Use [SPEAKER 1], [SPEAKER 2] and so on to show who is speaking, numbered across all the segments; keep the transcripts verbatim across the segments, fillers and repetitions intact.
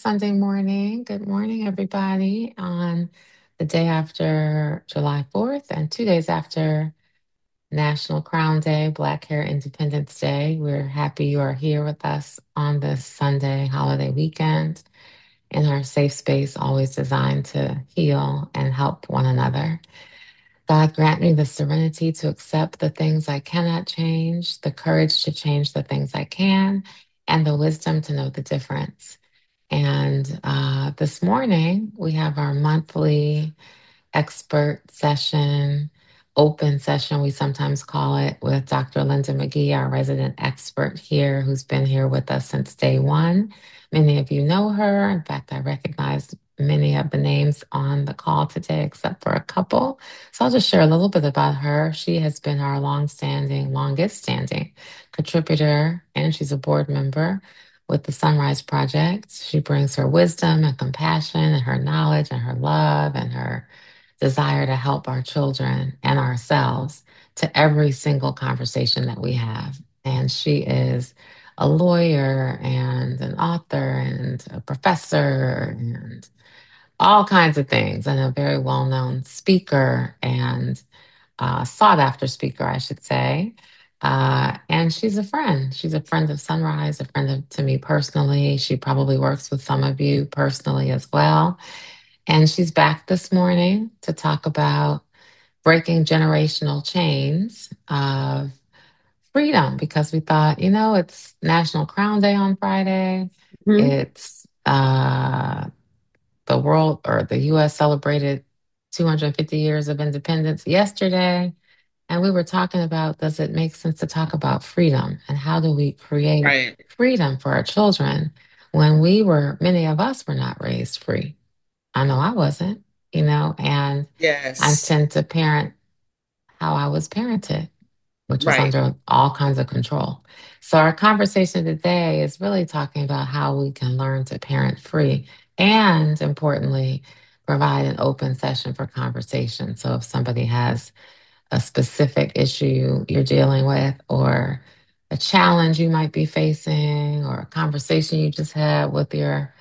[SPEAKER 1] Sunday morning. Good morning, everybody, on the day after July fourth and two days after National Crown Day, Black Hair Independence Day. We're happy you are here with us on this Sunday holiday weekend in our safe space, always designed to heal and help one another. God grant me the serenity to accept the things I cannot change, the courage to change the things I can, and the wisdom to know the difference. And uh, this morning, we have our monthly expert session, open session, we sometimes call it, with Doctor Linda McGee, our resident expert here, who's been here with us since day one. Many of you know her. In fact, I recognize many of the names on the call today, except for a couple. So I'll just share a little bit about her. She has been our long-standing, longest-standing contributor, and she's a board member with the Sunrise Project. She brings her wisdom and compassion and her knowledge and her love and her desire to help our children and ourselves to every single conversation that we have. And she is a lawyer and an author and a professor and all kinds of things, and a very well known speaker and uh, sought after speaker, I should say. Uh, and she's a friend. She's a friend of Sunrise, a friend of, to me personally. She probably works with some of you personally as well. And she's back this morning to talk about breaking generational chains of freedom because we thought, you know, it's National Crown Day on Friday.
[SPEAKER 2] Mhm.
[SPEAKER 1] It's uh, the world or the U S celebrated two hundred fifty years of independence yesterday. And we were talking about, does it make sense to talk about freedom and how do we create
[SPEAKER 2] Right.
[SPEAKER 1] freedom for our children when we were, many of us were not raised free? I know I wasn't, you know, and I
[SPEAKER 2] Yes.
[SPEAKER 1] tend to parent how I was parented, which was
[SPEAKER 2] Right.
[SPEAKER 1] under all kinds of control. So our conversation today is really talking about how we can learn to parent free and importantly, provide an open session for conversation. So if somebody has a specific issue you're dealing with or a challenge you might be facing or a conversation you just had with your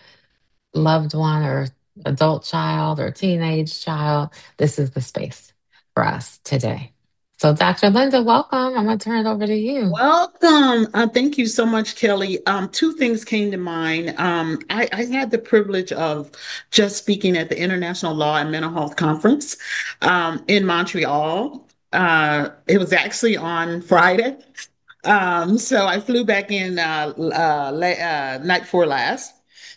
[SPEAKER 1] loved one or adult child or teenage child, this is the space for us today. So, Doctor Linda, welcome. I'm going to turn it over to you.
[SPEAKER 2] Welcome. Uh, thank you so much, Kelly. Um, two things came to mind. Um, I, I had the privilege of just speaking at the International Law and Mental Health Conference um, in Montreal. Uh, it was actually on Friday. Um, so I flew back in uh, uh, la- uh, night before last.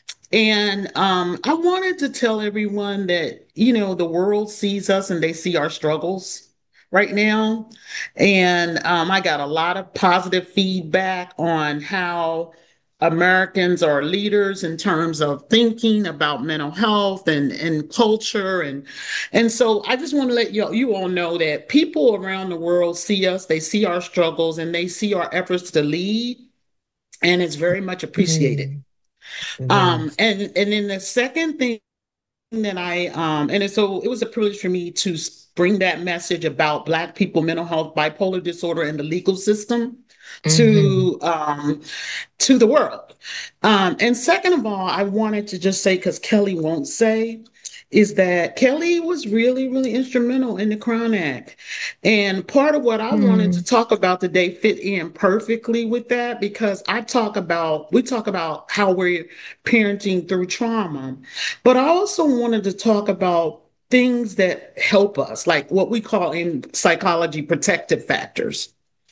[SPEAKER 2] And um, I wanted to tell everyone that, you know, the world sees us and they see our struggles right now. And um, I got a lot of positive feedback on how Americans are leaders in terms of thinking about mental health and, and culture. And, and so I just want to let you, you all know that people around the world see us, they see our struggles, and they see our efforts to lead. And it's very much appreciated.
[SPEAKER 1] Mm,
[SPEAKER 2] Um,
[SPEAKER 1] yes.
[SPEAKER 2] and and then the second thing that I um, and so it was a privilege for me to bring that message about Black people, mental health, bipolar disorder, and the legal system
[SPEAKER 1] Hmm.
[SPEAKER 2] to um, to the world. Um, and second of all, I wanted to just say, because Kelly won't say, is that Kelly was really, really instrumental in the Crown Act. And part of what I wanted to
[SPEAKER 1] Mm,
[SPEAKER 2] talk about today fit in perfectly with that because I talk about, we talk about how we're parenting through trauma, but I also wanted to talk about things that help us, like what we call in psychology protective factors.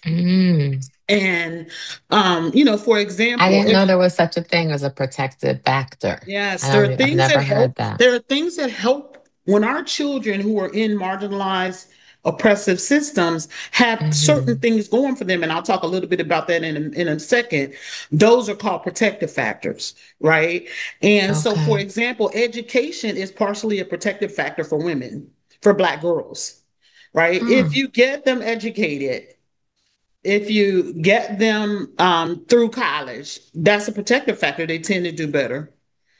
[SPEAKER 1] mm.
[SPEAKER 2] And, um, you know, for
[SPEAKER 1] I
[SPEAKER 2] example,
[SPEAKER 1] didn't know there was such a thing as a protective factor.
[SPEAKER 2] yes,
[SPEAKER 1] I
[SPEAKER 2] there are
[SPEAKER 1] don't, I've
[SPEAKER 2] things
[SPEAKER 1] never
[SPEAKER 2] that
[SPEAKER 1] heard
[SPEAKER 2] help.
[SPEAKER 1] that.
[SPEAKER 2] There are things that help when our children who are in marginalized, oppressive systems have certain
[SPEAKER 1] Hmm.
[SPEAKER 2] things going for them. And I'll talk a little bit about that in a, in a second. Those are called protective factors, right? And so, for
[SPEAKER 1] Okay.
[SPEAKER 2] example, education is partially a protective factor for women, for Black girls, right? If
[SPEAKER 1] Hmm.
[SPEAKER 2] you get them educated, if you get them um, through college, that's a protective factor. They tend to do better.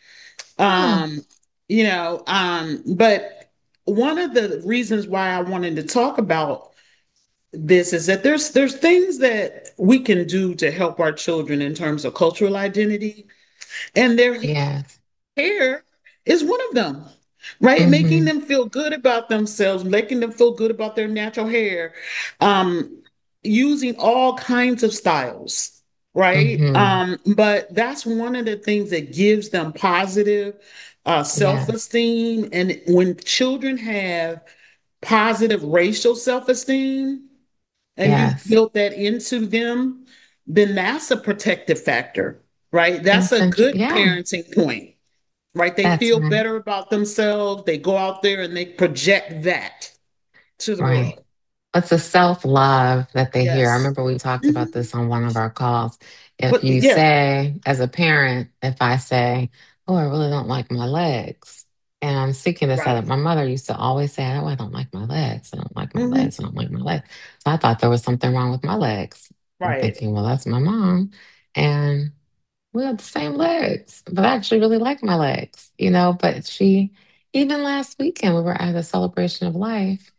[SPEAKER 1] Hmm.
[SPEAKER 2] Um, you know, um, but one of the reasons why I wanted to talk about this is that there's there's things that we can do to help our children in terms of cultural identity, and there
[SPEAKER 1] Yes.
[SPEAKER 2] hair is one of them, right? Making
[SPEAKER 1] Mm-hmm.
[SPEAKER 2] them feel good about themselves, making them feel good about their natural hair, um, using all kinds of styles, right?
[SPEAKER 1] Mm-hmm.
[SPEAKER 2] Um, but that's one of the things that gives them positive uh,
[SPEAKER 1] Yes.
[SPEAKER 2] self-esteem. And when children have positive racial self-esteem, and you've
[SPEAKER 1] Yes.
[SPEAKER 2] built that into them, then that's a protective factor, right?
[SPEAKER 1] And
[SPEAKER 2] That's
[SPEAKER 1] it's
[SPEAKER 2] a
[SPEAKER 1] int-
[SPEAKER 2] good
[SPEAKER 1] yeah,
[SPEAKER 2] parenting point, right? They
[SPEAKER 1] that's
[SPEAKER 2] feel
[SPEAKER 1] right.
[SPEAKER 2] better about themselves. They go out there and they project that to the
[SPEAKER 1] Right.
[SPEAKER 2] world.
[SPEAKER 1] It's a self love that they hear. I
[SPEAKER 2] Yes.
[SPEAKER 1] remember we talked about
[SPEAKER 2] Mhm.
[SPEAKER 1] this on one of our calls. If
[SPEAKER 2] But
[SPEAKER 1] you
[SPEAKER 2] yeah,
[SPEAKER 1] say, as a parent, if I say, "Oh, I really don't like my legs," and I'm seeking this
[SPEAKER 2] right.
[SPEAKER 1] out, my mother used to always say, "Oh, I don't like my legs. I don't like my
[SPEAKER 2] Hmm.
[SPEAKER 1] legs. I don't like my legs." So I thought there was something wrong with my legs. I'm
[SPEAKER 2] Right.
[SPEAKER 1] thinking, well, that's my mom. And we have the same legs, but I actually really like my legs, you know. But she, even last weekend, we were at a celebration of life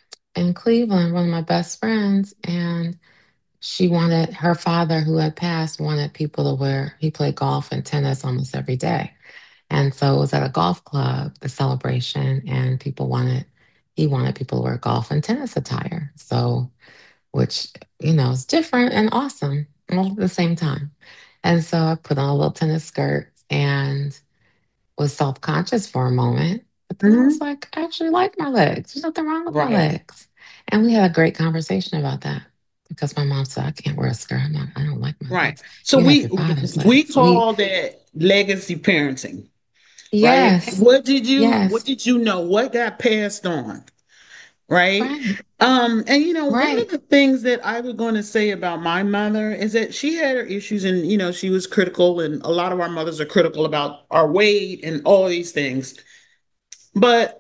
[SPEAKER 1] in Cleveland, one of my best friends, and she wanted her father, who had passed, wanted people to wear, he played golf and tennis almost every day. And so it was at a golf club, the celebration, and people wanted, he wanted people to wear golf and tennis attire. So, which, you know, is different and awesome all at the same time. And so I put on a little tennis skirt and was self conscious for a moment. But then I was
[SPEAKER 2] Hmm.
[SPEAKER 1] like, I actually like my legs. There's nothing wrong with my
[SPEAKER 2] Right.
[SPEAKER 1] legs. And we had a great conversation about that because my mom said, I can't wear a skirt. I'm not, I don't like my
[SPEAKER 2] Right.
[SPEAKER 1] legs.
[SPEAKER 2] So
[SPEAKER 1] You have
[SPEAKER 2] we
[SPEAKER 1] your father's
[SPEAKER 2] we
[SPEAKER 1] legs. We,
[SPEAKER 2] call that legacy parenting, right?
[SPEAKER 1] yes,
[SPEAKER 2] What did you what
[SPEAKER 1] yes,
[SPEAKER 2] did you know? What got passed on? Right.
[SPEAKER 1] right,
[SPEAKER 2] Um, and you know, one of
[SPEAKER 1] right.
[SPEAKER 2] the things that I was going to say about my mother is that she had her issues and you know, she was critical, and a lot of our mothers are critical about our weight and all these things. But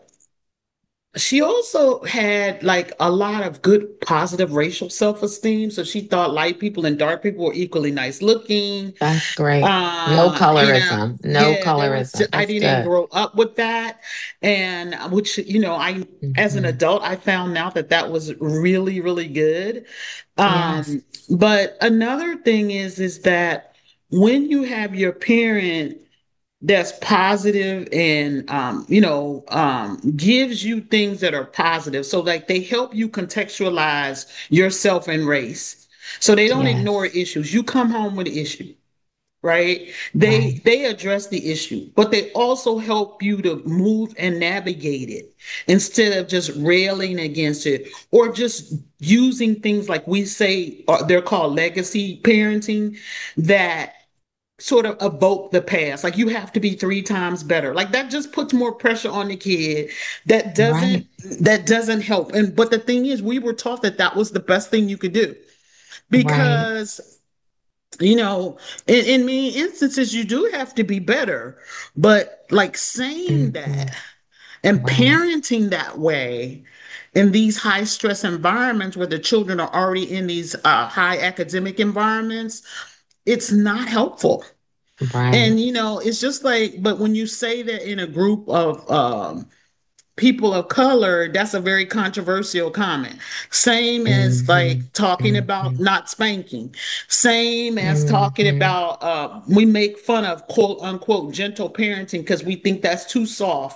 [SPEAKER 2] she also had like a lot of good positive racial self-esteem. So she thought light people and dark people were equally nice looking.
[SPEAKER 1] That's great. No
[SPEAKER 2] Uh, you know,
[SPEAKER 1] colorism. No
[SPEAKER 2] yeah, there was,
[SPEAKER 1] colorism.
[SPEAKER 2] I
[SPEAKER 1] That's
[SPEAKER 2] didn't
[SPEAKER 1] good.
[SPEAKER 2] grow up with that. And which, you know, I, as an
[SPEAKER 1] Hmm.
[SPEAKER 2] adult, I found out that that was really, really good.
[SPEAKER 1] Yes,
[SPEAKER 2] Um, but another thing is, is that when you have your parent that's positive and um, you know um, gives you things that are positive, so like they help you contextualize yourself and race, so they don't ignore
[SPEAKER 1] yes,
[SPEAKER 2] issues. You come home with an issue, right? they
[SPEAKER 1] right,
[SPEAKER 2] they address the issue, but they also help you to move and navigate it instead of just railing against it or just using things like we say, uh, they're called legacy parenting, that sort of evoke the past. Like you have to be three times better. Like that just puts more pressure on the kid. That doesn't
[SPEAKER 1] right,
[SPEAKER 2] that doesn't help. And but the thing is, we were taught that that was the best thing you could do
[SPEAKER 1] right.
[SPEAKER 2] because you know, in, in many instances, you do have to be better. But like saying
[SPEAKER 1] Hmm.
[SPEAKER 2] that and
[SPEAKER 1] Right,
[SPEAKER 2] parenting that way in these high stress environments where the children are already in these uh, high academic environments, it's not helpful.
[SPEAKER 1] right.
[SPEAKER 2] And you know, it's just like, but when you say that in a group of um, people of color, that's a very controversial comment. Same as like
[SPEAKER 1] Hmm.
[SPEAKER 2] talking about
[SPEAKER 1] Hmm.
[SPEAKER 2] not spanking. Same as talking
[SPEAKER 1] Hmm.
[SPEAKER 2] about uh, we make fun of quote unquote gentle parenting because we think that's too soft.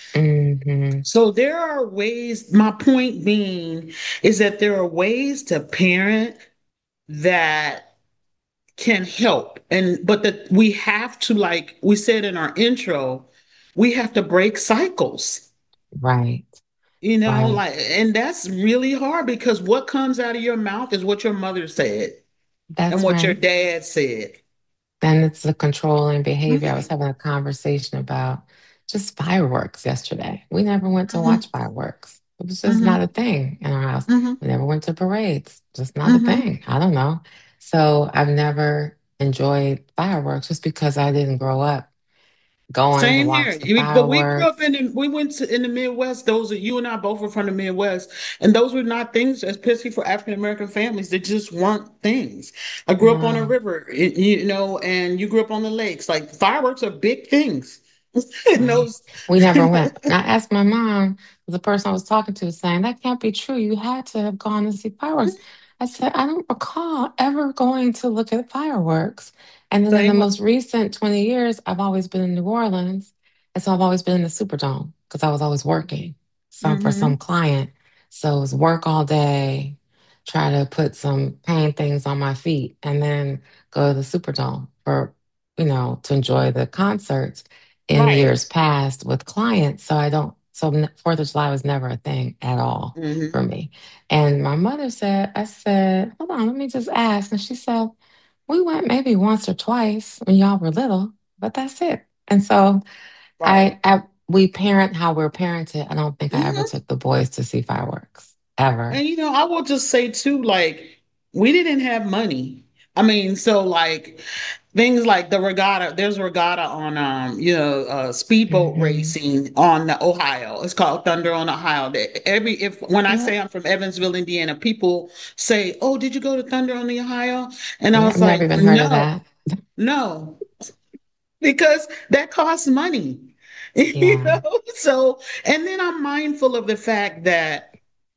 [SPEAKER 1] Hmm.
[SPEAKER 2] So there are ways, my point being is that there are ways to parent that can help. And but that we have to, like we said in our intro, we have to break cycles.
[SPEAKER 1] Right,
[SPEAKER 2] You know,
[SPEAKER 1] right.
[SPEAKER 2] like, and that's really hard because what comes out of your mouth is what your mother said and
[SPEAKER 1] That's
[SPEAKER 2] what your
[SPEAKER 1] right.
[SPEAKER 2] dad said.
[SPEAKER 1] Then it's the controlling behavior. I was
[SPEAKER 2] Mhm,
[SPEAKER 1] having a conversation about just fireworks yesterday. We never went to
[SPEAKER 2] mhm,
[SPEAKER 1] watch fireworks. It was just not
[SPEAKER 2] mhm,
[SPEAKER 1] a thing in our house.
[SPEAKER 2] mhm,
[SPEAKER 1] We never went to parades. Just not a
[SPEAKER 2] mhm.
[SPEAKER 1] thing. I don't know. So I've never enjoyed fireworks just because I didn't grow up going to
[SPEAKER 2] Same here.
[SPEAKER 1] watch the
[SPEAKER 2] We, but we grew up
[SPEAKER 1] fireworks.
[SPEAKER 2] in the, we went to in the Midwest. Those are, you and I both were from the Midwest, and those were not things, especially for African American families. They just weren't things. I grew up on a
[SPEAKER 1] No.
[SPEAKER 2] river, y- you know, and you grew up on the lakes. Like fireworks are big things. And
[SPEAKER 1] Right.
[SPEAKER 2] those,
[SPEAKER 1] We never went. And I asked my mom, the person I was talking to was saying, that can't be true. You had to have gone to see fireworks. I said, I don't recall ever going to look at fireworks. And then in the
[SPEAKER 2] Same with.
[SPEAKER 1] most recent twenty years, I've always been in New Orleans. And so I've always been in the Superdome because I was always working some for some
[SPEAKER 2] Hmm.
[SPEAKER 1] client. So it was work all day, try to put some paint things on my feet, and then go to the Superdome for, you know, to enjoy the concerts in
[SPEAKER 2] Right.
[SPEAKER 1] years past with clients. So I don't, so n- Fourth of July was never a thing at all for
[SPEAKER 2] Hmm.
[SPEAKER 1] me. And my mother said, I said, hold on, let me just ask. And she said, we went maybe once or twice when y'all were little, but that's it. And so
[SPEAKER 2] Right.
[SPEAKER 1] I, I we parent how we're parented. I don't think I ever
[SPEAKER 2] Hmm.
[SPEAKER 1] took the boys to see fireworks ever.
[SPEAKER 2] And you know, I will just say too, like, we didn't have money. I mean, so like things like the regatta, there's regatta on um, you know, uh speedboat
[SPEAKER 1] Hmm.
[SPEAKER 2] racing on the Ohio. It's called Thunder on Ohio. That every if when I say
[SPEAKER 1] Yep.
[SPEAKER 2] I'm from Evansville, Indiana, people say, "Oh, did you go to Thunder on the Ohio?" And I
[SPEAKER 1] Yeah, I've
[SPEAKER 2] was
[SPEAKER 1] never
[SPEAKER 2] like,
[SPEAKER 1] even heard of
[SPEAKER 2] "No,
[SPEAKER 1] that.
[SPEAKER 2] no, because that costs money." You
[SPEAKER 1] Yeah.
[SPEAKER 2] know? So, and then I'm mindful of the fact that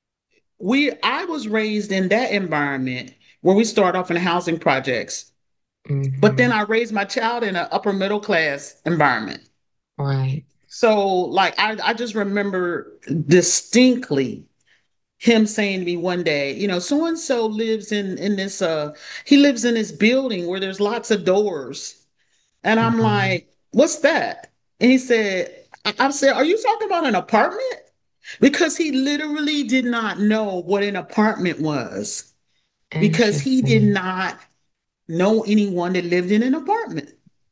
[SPEAKER 2] we I was raised in that environment where we start off in housing projects, but then
[SPEAKER 1] Hmm.
[SPEAKER 2] I raised my child in an upper middle class environment.
[SPEAKER 1] Right.
[SPEAKER 2] So like I, I just remember distinctly him saying to me one day, you know, so and so lives in in this uh he lives in this building where there's lots of doors. And I'm
[SPEAKER 1] Wow.
[SPEAKER 2] like, what's that? And he said, I, I said, are you talking about an apartment? Because he literally did not know what an apartment was because he did
[SPEAKER 1] Interesting.
[SPEAKER 2] not know anyone that lived in an apartment.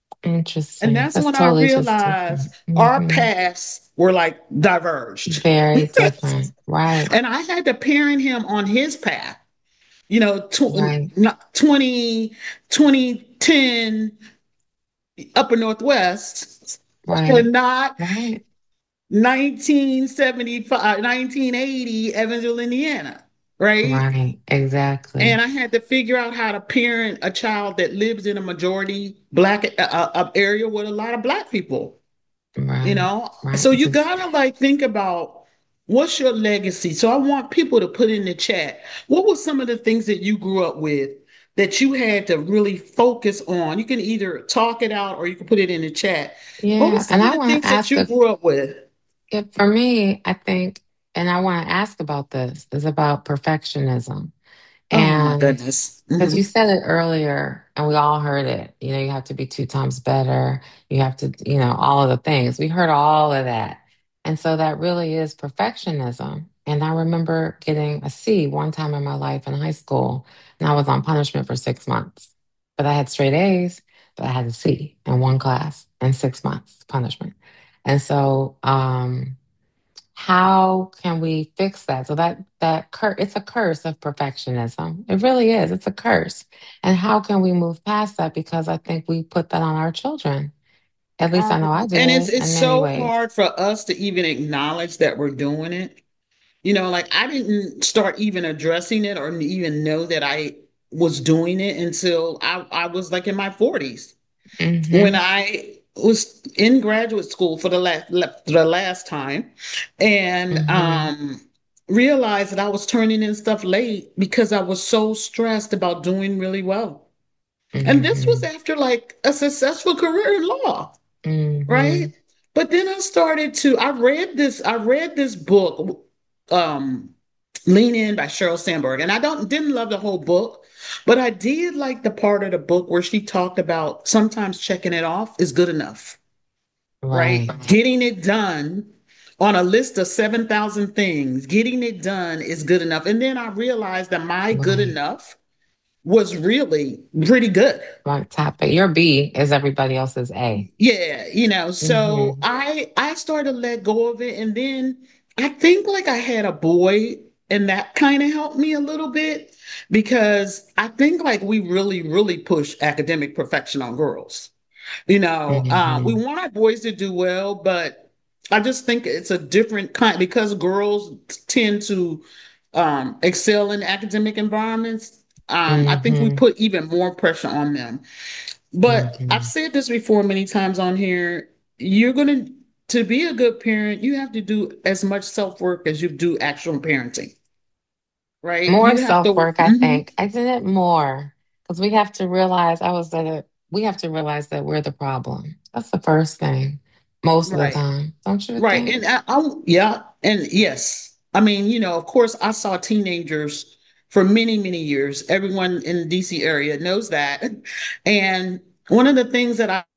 [SPEAKER 2] And
[SPEAKER 1] Interesting.
[SPEAKER 2] that's
[SPEAKER 1] That's
[SPEAKER 2] when I
[SPEAKER 1] totally just
[SPEAKER 2] realized
[SPEAKER 1] different.
[SPEAKER 2] our
[SPEAKER 1] Hmm.
[SPEAKER 2] paths were like diverged.
[SPEAKER 1] Very different. Right.
[SPEAKER 2] And I had to parent him on his path, you know, tw-
[SPEAKER 1] Right.
[SPEAKER 2] twenty, twenty ten Upper Northwest, and
[SPEAKER 1] Right.
[SPEAKER 2] not
[SPEAKER 1] Right.
[SPEAKER 2] nineteen seventy-five, nineteen eighty Evansville, Indiana, right?
[SPEAKER 1] Right.
[SPEAKER 2] And
[SPEAKER 1] Exactly.
[SPEAKER 2] I had to figure out how to parent a child that lives in a majority black uh, uh, area with a lot of black people, you
[SPEAKER 1] Right.
[SPEAKER 2] know?
[SPEAKER 1] Right.
[SPEAKER 2] So
[SPEAKER 1] It's
[SPEAKER 2] you
[SPEAKER 1] ex-
[SPEAKER 2] gotta like think about what's your legacy. So I want people to put in the chat, what were some of the things that you grew up with that you had to really focus on? You can either talk it out or you can put it in the chat. What were
[SPEAKER 1] yeah. And
[SPEAKER 2] some of
[SPEAKER 1] I
[SPEAKER 2] the
[SPEAKER 1] want to
[SPEAKER 2] things that
[SPEAKER 1] ask
[SPEAKER 2] you
[SPEAKER 1] a
[SPEAKER 2] grew up with?
[SPEAKER 1] if for me, I think, and I want to ask about this, is about perfectionism.
[SPEAKER 2] Oh my
[SPEAKER 1] And
[SPEAKER 2] goodness.
[SPEAKER 1] because
[SPEAKER 2] Hmm.
[SPEAKER 1] you said it earlier and we all heard it, you know, you have to be two times better. You have to, you know, all of the things. We heard all of that. And so that really is perfectionism. And I remember getting a C one time in my life in high school, and I was on punishment for six months. But I had straight A's, but I had a C in one class in six months punishment. And so, um, how can we fix that? So that that cur it's a curse of perfectionism. It really is. It's a curse. And how can we move past that? Because I think we put that on our children. At least I know I
[SPEAKER 2] Um, and it's
[SPEAKER 1] did
[SPEAKER 2] it's
[SPEAKER 1] in many
[SPEAKER 2] so
[SPEAKER 1] ways.
[SPEAKER 2] hard for us to even acknowledge that we're doing it. You know, like I didn't start even addressing it or even know that I was doing it until I, I was like in my forties when
[SPEAKER 1] Hmm.
[SPEAKER 2] I was in graduate school for the last the last time and
[SPEAKER 1] Hmm.
[SPEAKER 2] um realized that I was turning in stuff late because I was so stressed about doing really well. And this was
[SPEAKER 1] Hmm.
[SPEAKER 2] after like a successful career in law, right?
[SPEAKER 1] Hmm.
[SPEAKER 2] But then I started to I read this I read this book, um Lean In by Sheryl Sandberg, and I don't didn't love the whole book, but I did like the part of the book where she talked about sometimes checking it off is good enough, right?
[SPEAKER 1] Right.
[SPEAKER 2] Getting it done on a list of seven thousand things, getting it done is good enough. And then I realized that my good
[SPEAKER 1] Right.
[SPEAKER 2] enough was really pretty good.
[SPEAKER 1] Right. Topic. Your B is everybody else's A.
[SPEAKER 2] Yeah, you know, so
[SPEAKER 1] Hmm.
[SPEAKER 2] I I started to let go of it, and then I think like I had a boy and that kind of helped me a little bit because I think like we really really push academic perfection on girls. You know, uh, we
[SPEAKER 1] Hmm.
[SPEAKER 2] want our boys to do well, but I just think it's a different kind because girls tend to um, excel in academic environments. Um, I think we
[SPEAKER 1] Hmm.
[SPEAKER 2] put even more pressure on them. But I've
[SPEAKER 1] Hmm.
[SPEAKER 2] said this before many times on here. You're gonna to be a good parent, you have to do as much self-work as you do actual parenting, right?
[SPEAKER 1] More
[SPEAKER 2] You have to.
[SPEAKER 1] self-work, I
[SPEAKER 2] Mhm.
[SPEAKER 1] think. I did it more because we have to realize I was at a we have to realize that we're the problem. That's the first thing, most of the
[SPEAKER 2] Right.
[SPEAKER 1] time. Don't you
[SPEAKER 2] Right.
[SPEAKER 1] think?
[SPEAKER 2] And I, I, yeah. And yes, I mean, you know, of course, I saw teenagers for many, many years. Everyone in the D C area knows that. And one of the things that I,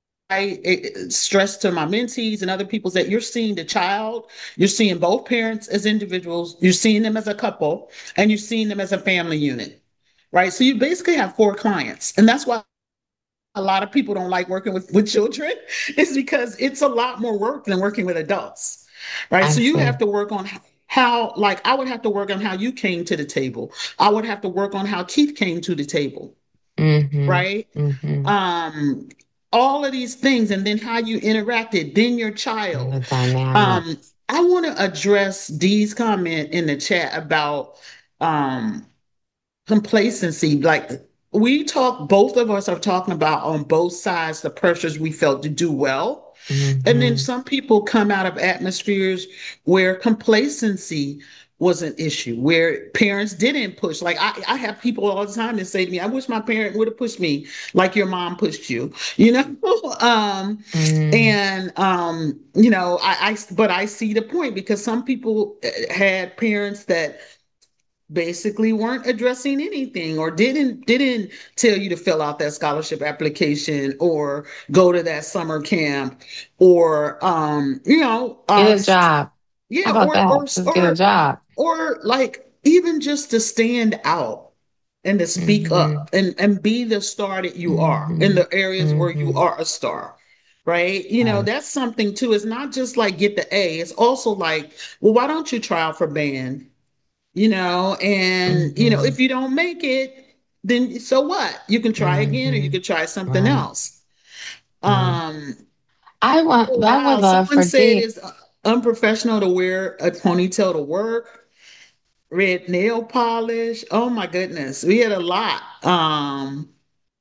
[SPEAKER 2] I eh, stress to my mentees and other people is that you're seeing the child, you're seeing both parents as individuals, you're seeing them as a couple, and you're seeing them as a family unit. Right. So you basically have four clients. And that's why a lot of people don't like working with, with children is because it's a lot more work than working with adults, right?
[SPEAKER 1] I
[SPEAKER 2] So you have
[SPEAKER 1] see.
[SPEAKER 2] to work on how, like, I would have to work on how you came to the table. I would have to work on how Keith came to the table,
[SPEAKER 1] Mm-hmm.
[SPEAKER 2] right?
[SPEAKER 1] Mm-hmm.
[SPEAKER 2] Um, all of these things, and then how you interacted, then your
[SPEAKER 1] And
[SPEAKER 2] child.
[SPEAKER 1] the
[SPEAKER 2] Um,
[SPEAKER 1] dynamics.
[SPEAKER 2] I want to address Dee's comment in the chat about um complacency. Like we talk, both of us are talking about on both sides the pressures we felt to do well. And then
[SPEAKER 1] Mm-hmm.
[SPEAKER 2] some people come out of atmospheres where complacency was an issue, where parents didn't push. Like I, I have people all the time that say to me, I wish my parent would have pushed me like your mom pushed you, you know? um,
[SPEAKER 1] Mm.
[SPEAKER 2] and um, you know, I, I but I see the point because some people uh, had parents that basically weren't addressing anything or didn't didn't tell you to fill out that scholarship application or go to that summer camp or um you know uh
[SPEAKER 1] Get a job. How
[SPEAKER 2] yeah
[SPEAKER 1] about
[SPEAKER 2] or or
[SPEAKER 1] that? Just get a
[SPEAKER 2] or
[SPEAKER 1] job.
[SPEAKER 2] or like even just to stand out and to speak
[SPEAKER 1] Mm-hmm.
[SPEAKER 2] up and and be the star that you are in
[SPEAKER 1] Mm-hmm.
[SPEAKER 2] the areas where you
[SPEAKER 1] Mm-hmm.
[SPEAKER 2] are a star, right? You know,
[SPEAKER 1] Right.
[SPEAKER 2] that's something too. It's not just like get the A, it's also like, well, why don't you try out for band? You know, and you know,
[SPEAKER 1] Mm-hmm.
[SPEAKER 2] if you don't make it, then so what? You can try again or you
[SPEAKER 1] Mm-hmm.
[SPEAKER 2] can try something
[SPEAKER 1] Right.
[SPEAKER 2] else.
[SPEAKER 1] Right.
[SPEAKER 2] Um,
[SPEAKER 1] I want,
[SPEAKER 2] oh
[SPEAKER 1] I would
[SPEAKER 2] wow,
[SPEAKER 1] love
[SPEAKER 2] someone
[SPEAKER 1] for
[SPEAKER 2] said
[SPEAKER 1] Dee.
[SPEAKER 2] it's unprofessional to wear a ponytail to work, red nail polish. Oh my goodness. We had a lot. Um,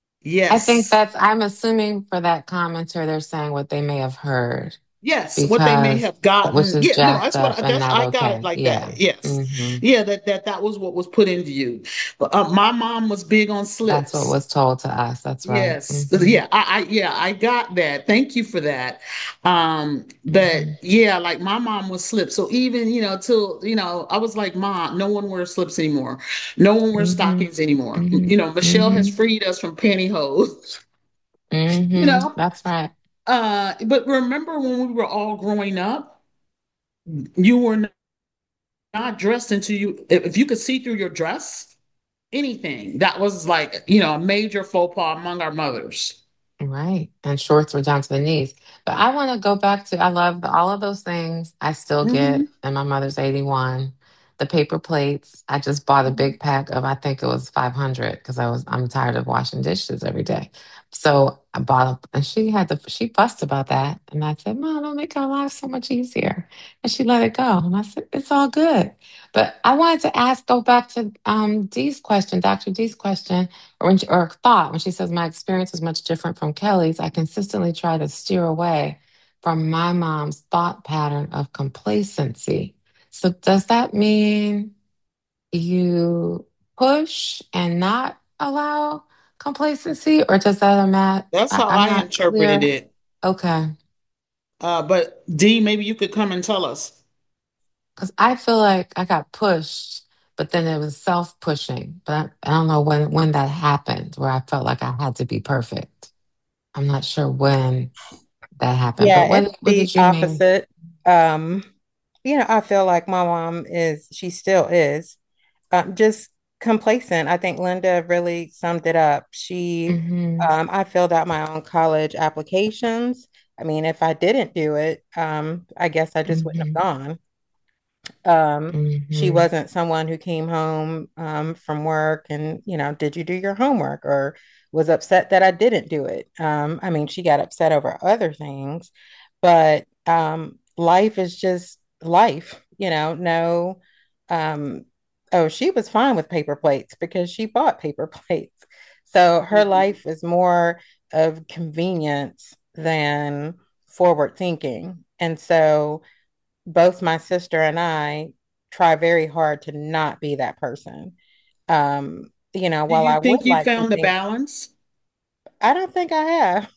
[SPEAKER 1] I think
[SPEAKER 2] yes.
[SPEAKER 1] that's, I'm assuming for that commenter, they're saying what they may have heard
[SPEAKER 2] Yes, what they may
[SPEAKER 1] because,
[SPEAKER 2] have
[SPEAKER 1] which
[SPEAKER 2] gotten.
[SPEAKER 1] is
[SPEAKER 2] Yeah, no,
[SPEAKER 1] jacked
[SPEAKER 2] that's what
[SPEAKER 1] up
[SPEAKER 2] I,
[SPEAKER 1] and
[SPEAKER 2] that's
[SPEAKER 1] not
[SPEAKER 2] I got it
[SPEAKER 1] okay.
[SPEAKER 2] like
[SPEAKER 1] Yeah.
[SPEAKER 2] that. Yes,
[SPEAKER 1] Hmm.
[SPEAKER 2] yeah, that that that was what was put into you. But uh, my mom was big on
[SPEAKER 1] That's what
[SPEAKER 2] slips.
[SPEAKER 1] was told to us. That's right.
[SPEAKER 2] Yes.
[SPEAKER 1] Hmm.
[SPEAKER 2] Yeah, I, I yeah, I got that. Thank you for that. Um, but
[SPEAKER 1] Hmm.
[SPEAKER 2] yeah, like my mom was slips. So even, you know, till, you know, I was like, Mom, no one wears slips anymore. No one wears
[SPEAKER 1] Hmm.
[SPEAKER 2] stockings anymore.
[SPEAKER 1] Hmm.
[SPEAKER 2] You know, Michelle has
[SPEAKER 1] Hmm.
[SPEAKER 2] freed us from pantyhose, you
[SPEAKER 1] Hmm.
[SPEAKER 2] know.
[SPEAKER 1] That's right.
[SPEAKER 2] Uh, but remember when we were all growing up, you were not dressed until you if you could see through your dress, anything. That was like, you know, a major faux pas among our mothers.
[SPEAKER 1] Right. And shorts were down to the knees. But I want to go back to, I love the, all of those things I still get.
[SPEAKER 2] Hmm.
[SPEAKER 1] And my mother's eighty-one. The paper plates. I just bought a big pack of, I think it was five hundred because I was, I'm tired of washing dishes every day. So I bought them and she had to, she fussed about that. And I said, Mom, it'll make our lives so much easier. And she let it go. And I said, it's all good. But I wanted to ask, go back to um, Dee's question, doctor Dee's question or when she, or thought when she says my experience was much different from Kelly's, I consistently try to steer away from my mom's thought pattern of complacency. So does that mean you push and not allow complacency, or does that imagine?
[SPEAKER 2] That's
[SPEAKER 1] I,
[SPEAKER 2] how
[SPEAKER 1] I'm
[SPEAKER 2] I
[SPEAKER 1] not
[SPEAKER 2] interpreted
[SPEAKER 1] clear.
[SPEAKER 2] it.
[SPEAKER 1] Okay,
[SPEAKER 2] Uh, but Dee, maybe you could come and tell us.
[SPEAKER 1] because I feel like I got pushed, but then it was self pushing. But I, I don't know when when that happened, where I felt like I had to be perfect. I'm not sure when that happened. But
[SPEAKER 3] Yeah,
[SPEAKER 1] what
[SPEAKER 3] it's
[SPEAKER 1] what
[SPEAKER 3] the
[SPEAKER 1] did you mean?
[SPEAKER 3] opposite. Um, you know, I feel like my mom is, she still is, um, just complacent. I think Linda really summed it up. She,
[SPEAKER 1] Mm-hmm.
[SPEAKER 3] um, I filled out my own college applications. I mean, if I didn't do it, um, I guess I just wouldn't
[SPEAKER 1] Mm-hmm.
[SPEAKER 3] have gone. Um, she
[SPEAKER 1] Mm-hmm.
[SPEAKER 3] wasn't someone who came home um, from work and, you know, did you do your homework or was upset that I didn't do it. Um, I mean, she got upset over other things, but um, life is just life, you know, no, um, oh, she was fine with paper plates because she bought paper plates. So her
[SPEAKER 2] Mhm.
[SPEAKER 3] life is more of convenience than forward thinking. And so, both my sister and I try very hard to not be that person. Um, you know,
[SPEAKER 2] Do
[SPEAKER 3] while
[SPEAKER 2] you
[SPEAKER 3] I
[SPEAKER 2] think
[SPEAKER 3] would
[SPEAKER 2] you
[SPEAKER 3] like to
[SPEAKER 2] found the
[SPEAKER 3] think,
[SPEAKER 2] balance?
[SPEAKER 3] I don't think I have.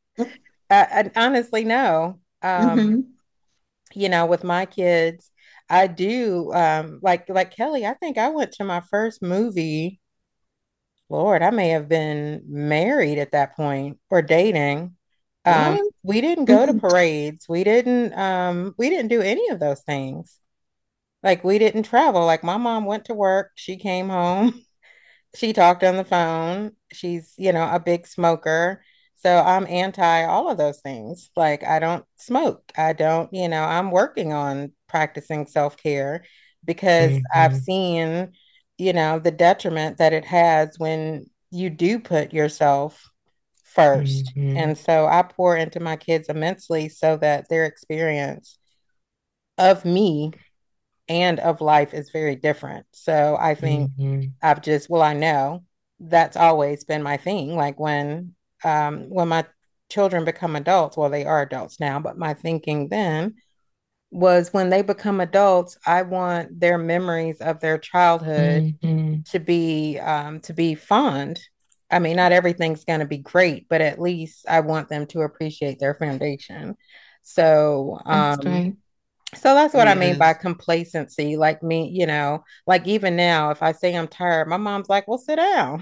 [SPEAKER 3] I, I honestly no. Um,
[SPEAKER 2] Hmm.
[SPEAKER 3] you know, with my kids, I do um like like Kelly, I think I went to my first movie. Lord, I may have been married at that point or dating. Um,
[SPEAKER 2] What?
[SPEAKER 3] we didn't go to
[SPEAKER 2] Hmm.
[SPEAKER 3] parades. We didn't um we didn't do any of those things. Like we didn't travel. Like my mom went to work, she came home. She talked on the phone. She's, you know, a big smoker. So I'm anti all of those things. Like I don't smoke. I don't, you know, I'm working on practicing self-care because I've
[SPEAKER 1] Hmm.
[SPEAKER 3] seen, you know, the detriment that it has when you do put yourself first.
[SPEAKER 1] Hmm.
[SPEAKER 3] And so I pour into my kids immensely so that their experience of me and of life is very different. So I think
[SPEAKER 1] Hmm.
[SPEAKER 3] I've just, well, I know that's always been my thing. Like when um when my children become adults, well, they are adults now, but my thinking then was when they become adults, I want their memories of their childhood
[SPEAKER 1] Hmm.
[SPEAKER 3] to be um to be fond. I mean, not everything's going to be great, but at least I want them to appreciate their foundation. So,
[SPEAKER 1] That's
[SPEAKER 3] um,
[SPEAKER 1] great.
[SPEAKER 3] so that's what I mean by
[SPEAKER 2] Yes.
[SPEAKER 3] complacency. Like me, you know, like even now, if I say I'm tired, my mom's like, well, sit down.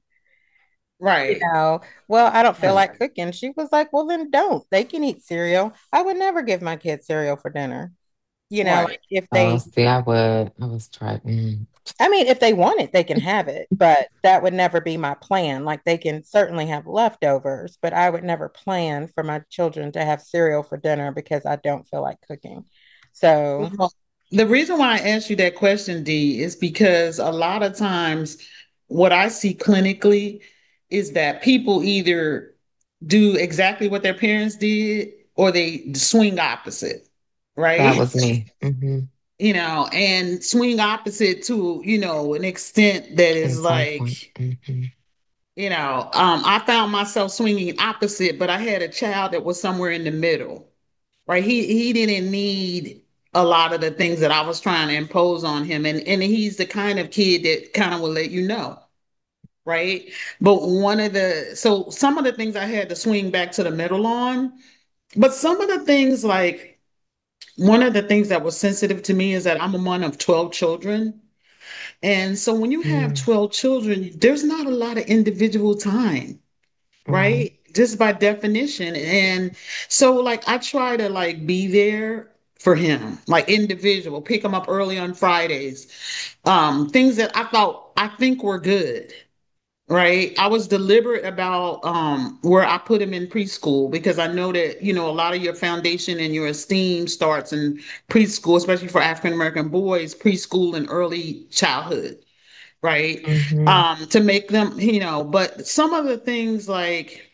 [SPEAKER 3] You
[SPEAKER 2] Right.
[SPEAKER 3] know, well, I don't feel
[SPEAKER 2] Right.
[SPEAKER 3] like cooking. She was like, well, then don't. They can eat cereal. I would never give my kids cereal for dinner. You know,
[SPEAKER 2] Right.
[SPEAKER 3] like if
[SPEAKER 1] Oh,
[SPEAKER 3] they,
[SPEAKER 1] see, I would. I was trying. Mm.
[SPEAKER 3] I mean, if they want it, they can have it, but that would never be my plan. Like they can certainly have leftovers, but I would never plan for my children to have cereal for dinner because I don't feel like cooking. So,
[SPEAKER 2] Well, the reason why I asked you that question, Dee, is because a lot of times what I see clinically is that people either do exactly what their parents did or they swing opposite,
[SPEAKER 1] That
[SPEAKER 2] right?
[SPEAKER 1] was me. Hmm.
[SPEAKER 2] You know, and swing opposite to, you know, an extent that
[SPEAKER 1] In
[SPEAKER 2] is
[SPEAKER 1] some point.
[SPEAKER 2] like,
[SPEAKER 1] Hmm.
[SPEAKER 2] you know, um, I found myself swinging opposite, but I had a child that was somewhere in the middle, right? He he didn't need a lot of the things that I was trying to impose on him, and and he's the kind of kid that kind of will let you know, right? But one of the so some of the things I had to swing back to the middle on, but some of the things like one of the things that was sensitive to me is that I'm a one of twelve children. And so when you have
[SPEAKER 1] Mm.
[SPEAKER 2] twelve children, there's not a lot of individual time,
[SPEAKER 1] Right.
[SPEAKER 2] right? Just by definition. And so like I try to like be there for him, like individual, pick him up early on Fridays. Um, things that I thought I think were good. Right. I was deliberate about um where I put him in preschool because I know that, you know, a lot of your foundation and your esteem starts in preschool, especially for African American boys, preschool and early childhood, right?
[SPEAKER 1] Hmm.
[SPEAKER 2] Um, to make them, you know, but some of the things like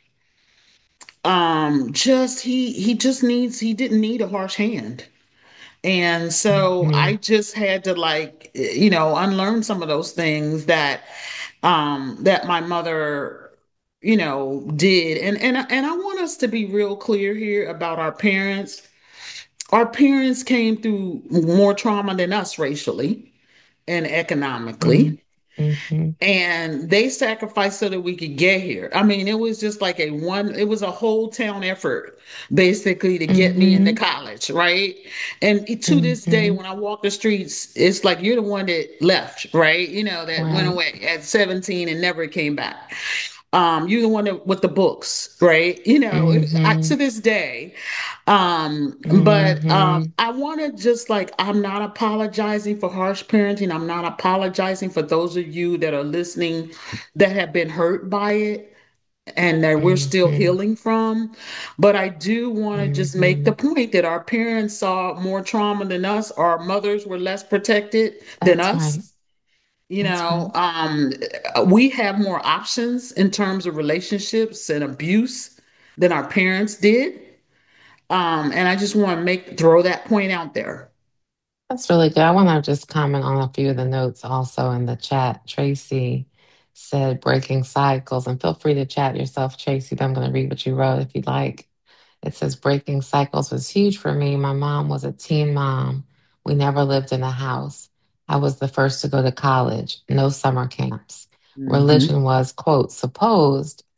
[SPEAKER 2] um just he he just needs he didn't need a harsh hand. And so I
[SPEAKER 1] Hmm.
[SPEAKER 2] just had to like, you know, unlearn some of those things that um that my mother, you know, did. And and and I want us to be real clear here about our parents. Our parents came through more trauma than us racially and
[SPEAKER 1] Hmm.
[SPEAKER 2] economically.
[SPEAKER 1] Hmm.
[SPEAKER 2] And they sacrificed so that we could get here. I mean, it was just like a one, it was a whole town effort basically to get me into
[SPEAKER 1] Hmm.
[SPEAKER 2] college, right? And to this day,
[SPEAKER 1] Hmm.
[SPEAKER 2] when I walk the streets, it's like you're the one that left, right? You know, that went
[SPEAKER 1] Right.
[SPEAKER 2] away at seventeen and never came back. Um, you're the one that, with the books, right? You know, I,
[SPEAKER 1] Hmm.
[SPEAKER 2] to this day, um, but um,
[SPEAKER 1] Hmm.
[SPEAKER 2] I want to just like, I'm not apologizing for harsh parenting. I'm not apologizing for those of you that are listening that have been hurt by it and that we're still
[SPEAKER 1] Hmm.
[SPEAKER 2] healing from. But I do want to just make the
[SPEAKER 1] Hmm.
[SPEAKER 2] point that our parents saw more trauma than us, our mothers were less protected than
[SPEAKER 1] That's right.
[SPEAKER 2] us. You
[SPEAKER 1] That's
[SPEAKER 2] know,
[SPEAKER 1] right.
[SPEAKER 2] um, we have more options in terms of relationships and abuse than our parents did. Um, and I just want to make throw that point out there.
[SPEAKER 1] That's really good. I want to just comment on a few of the notes also in the chat. Tracy said breaking cycles, and feel free to chat yourself, Tracy, but I'm going to read what you wrote if you'd like. It says breaking cycles was huge for me. My mom was a teen mom. We never lived in a house. I was the first to go to college, no summer camps.
[SPEAKER 2] Hmm.
[SPEAKER 1] Religion was, quote, supposed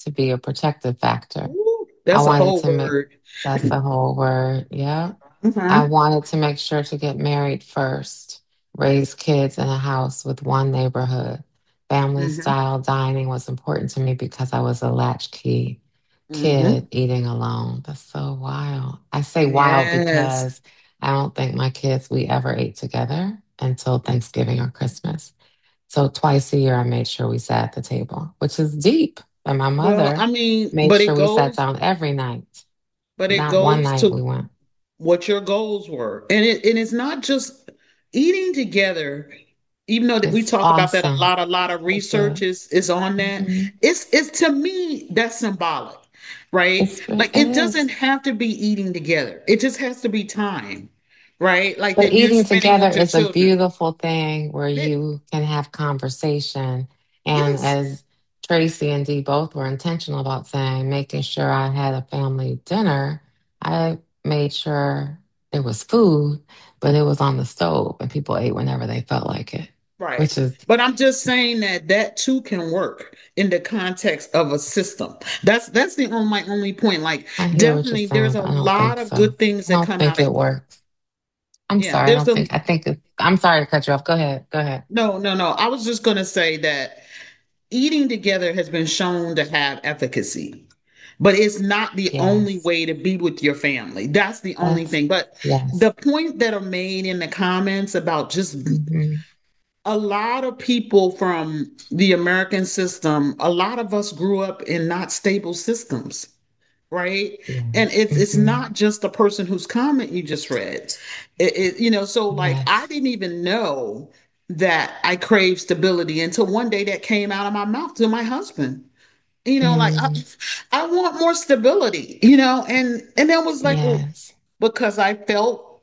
[SPEAKER 1] to be a protective factor.
[SPEAKER 2] Ooh,
[SPEAKER 1] I
[SPEAKER 2] that's a
[SPEAKER 1] wanted
[SPEAKER 2] whole
[SPEAKER 1] to make,
[SPEAKER 2] word.
[SPEAKER 1] that's the whole word. Yeah. I
[SPEAKER 2] Hmm.
[SPEAKER 1] wanted to make sure to get married first, raise kids in a house with one neighborhood. Family
[SPEAKER 2] Hmm.
[SPEAKER 1] style dining was important to me because I was a latchkey
[SPEAKER 2] Hmm.
[SPEAKER 1] kid eating alone. That's so wild. I say wild
[SPEAKER 2] Yes.
[SPEAKER 1] because I don't think my kids, we ever ate together until Thanksgiving or Christmas. So twice a year, I made sure we sat at the table, which is deep. And my
[SPEAKER 2] Well,
[SPEAKER 1] mother
[SPEAKER 2] I mean,
[SPEAKER 1] made
[SPEAKER 2] but it
[SPEAKER 1] sure we sat
[SPEAKER 2] goes,
[SPEAKER 1] down every night.
[SPEAKER 2] but it
[SPEAKER 1] Not one
[SPEAKER 2] goes
[SPEAKER 1] night
[SPEAKER 2] to
[SPEAKER 1] we went.
[SPEAKER 2] what your goals were. And it and it's not just eating together, even though that we
[SPEAKER 1] It's
[SPEAKER 2] talk about that a
[SPEAKER 1] awesome.
[SPEAKER 2] lot, a lot of
[SPEAKER 1] So
[SPEAKER 2] research
[SPEAKER 1] good.
[SPEAKER 2] is is on that.
[SPEAKER 1] Hmm.
[SPEAKER 2] It's it's to me that's symbolic, right?
[SPEAKER 1] It's
[SPEAKER 2] Like
[SPEAKER 1] it
[SPEAKER 2] it doesn't
[SPEAKER 1] is.
[SPEAKER 2] have to be eating together. It just has to be time, right? Like
[SPEAKER 1] But
[SPEAKER 2] that you're
[SPEAKER 1] eating
[SPEAKER 2] spending
[SPEAKER 1] together
[SPEAKER 2] with your
[SPEAKER 1] is a
[SPEAKER 2] children.
[SPEAKER 1] beautiful thing where
[SPEAKER 2] It,
[SPEAKER 1] you can have conversation. And
[SPEAKER 2] yes,
[SPEAKER 1] as Tracy and Dee both were intentional about saying, making sure I had a family dinner, I made sure there was food, but it was on the stove and people ate whenever they felt like it,
[SPEAKER 2] right.
[SPEAKER 1] which is,
[SPEAKER 2] But I'm just saying that that too can work in the context of a system. That's that's the on my only point. Like
[SPEAKER 1] I hear what you're
[SPEAKER 2] definitely there's
[SPEAKER 1] saying,
[SPEAKER 2] a
[SPEAKER 1] but I don't
[SPEAKER 2] lot
[SPEAKER 1] think
[SPEAKER 2] of
[SPEAKER 1] so.
[SPEAKER 2] good things
[SPEAKER 1] I
[SPEAKER 2] that
[SPEAKER 1] don't
[SPEAKER 2] come
[SPEAKER 1] think
[SPEAKER 2] out of
[SPEAKER 1] it works. I'm
[SPEAKER 2] yeah,
[SPEAKER 1] sorry. I
[SPEAKER 2] there's
[SPEAKER 1] don't
[SPEAKER 2] a
[SPEAKER 1] think, I think, it, I'm sorry to cut you off. Go ahead. Go ahead.
[SPEAKER 2] no, no, no. I was just gonna say that eating together has been shown to have efficacy, but it's not the only
[SPEAKER 1] Yes.
[SPEAKER 2] way to be with your family. That's the only
[SPEAKER 1] That's,
[SPEAKER 2] thing. But the
[SPEAKER 1] yes.
[SPEAKER 2] point that are made in the comments about just
[SPEAKER 1] Hmm.
[SPEAKER 2] a lot of people from the American system, a lot of us grew up in not stable systems, right?
[SPEAKER 1] Yeah.
[SPEAKER 2] And it's it's
[SPEAKER 1] Hmm.
[SPEAKER 2] not just the person whose comment you just read. It, it you know, so like I
[SPEAKER 1] Yes.
[SPEAKER 2] didn't even know that I crave stability until one day that came out of my mouth to my husband. You know, like I,
[SPEAKER 1] Mm,
[SPEAKER 2] I want more stability, you know, and and that was like, well,
[SPEAKER 1] yes.
[SPEAKER 2] because I felt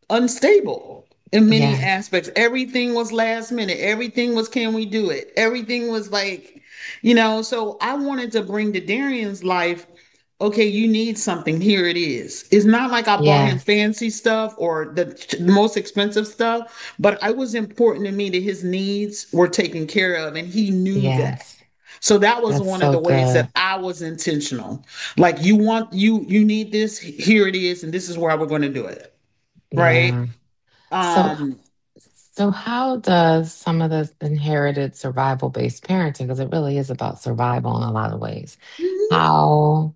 [SPEAKER 2] unstable in many
[SPEAKER 1] Yes.
[SPEAKER 2] aspects. Everything was last minute. Everything was, can we do it? Everything was like, you know, so I wanted to bring to Darian's life, okay, you need something. Here it is. It's not like I bought him
[SPEAKER 1] Yes.
[SPEAKER 2] fancy stuff or the, the most expensive stuff, but it was important to me that his needs were taken care of and he knew that.
[SPEAKER 1] Yes.
[SPEAKER 2] So that was
[SPEAKER 1] That's
[SPEAKER 2] one of
[SPEAKER 1] so
[SPEAKER 2] the ways that
[SPEAKER 1] good.
[SPEAKER 2] I was intentional. Like you want you you need this, here it is, and this is where we're going to do it. Right?
[SPEAKER 1] Yeah. So,
[SPEAKER 2] Um,
[SPEAKER 1] so how does some of the inherited survival-based parenting, because it really is about survival in a lot of ways,
[SPEAKER 2] mhm.
[SPEAKER 1] how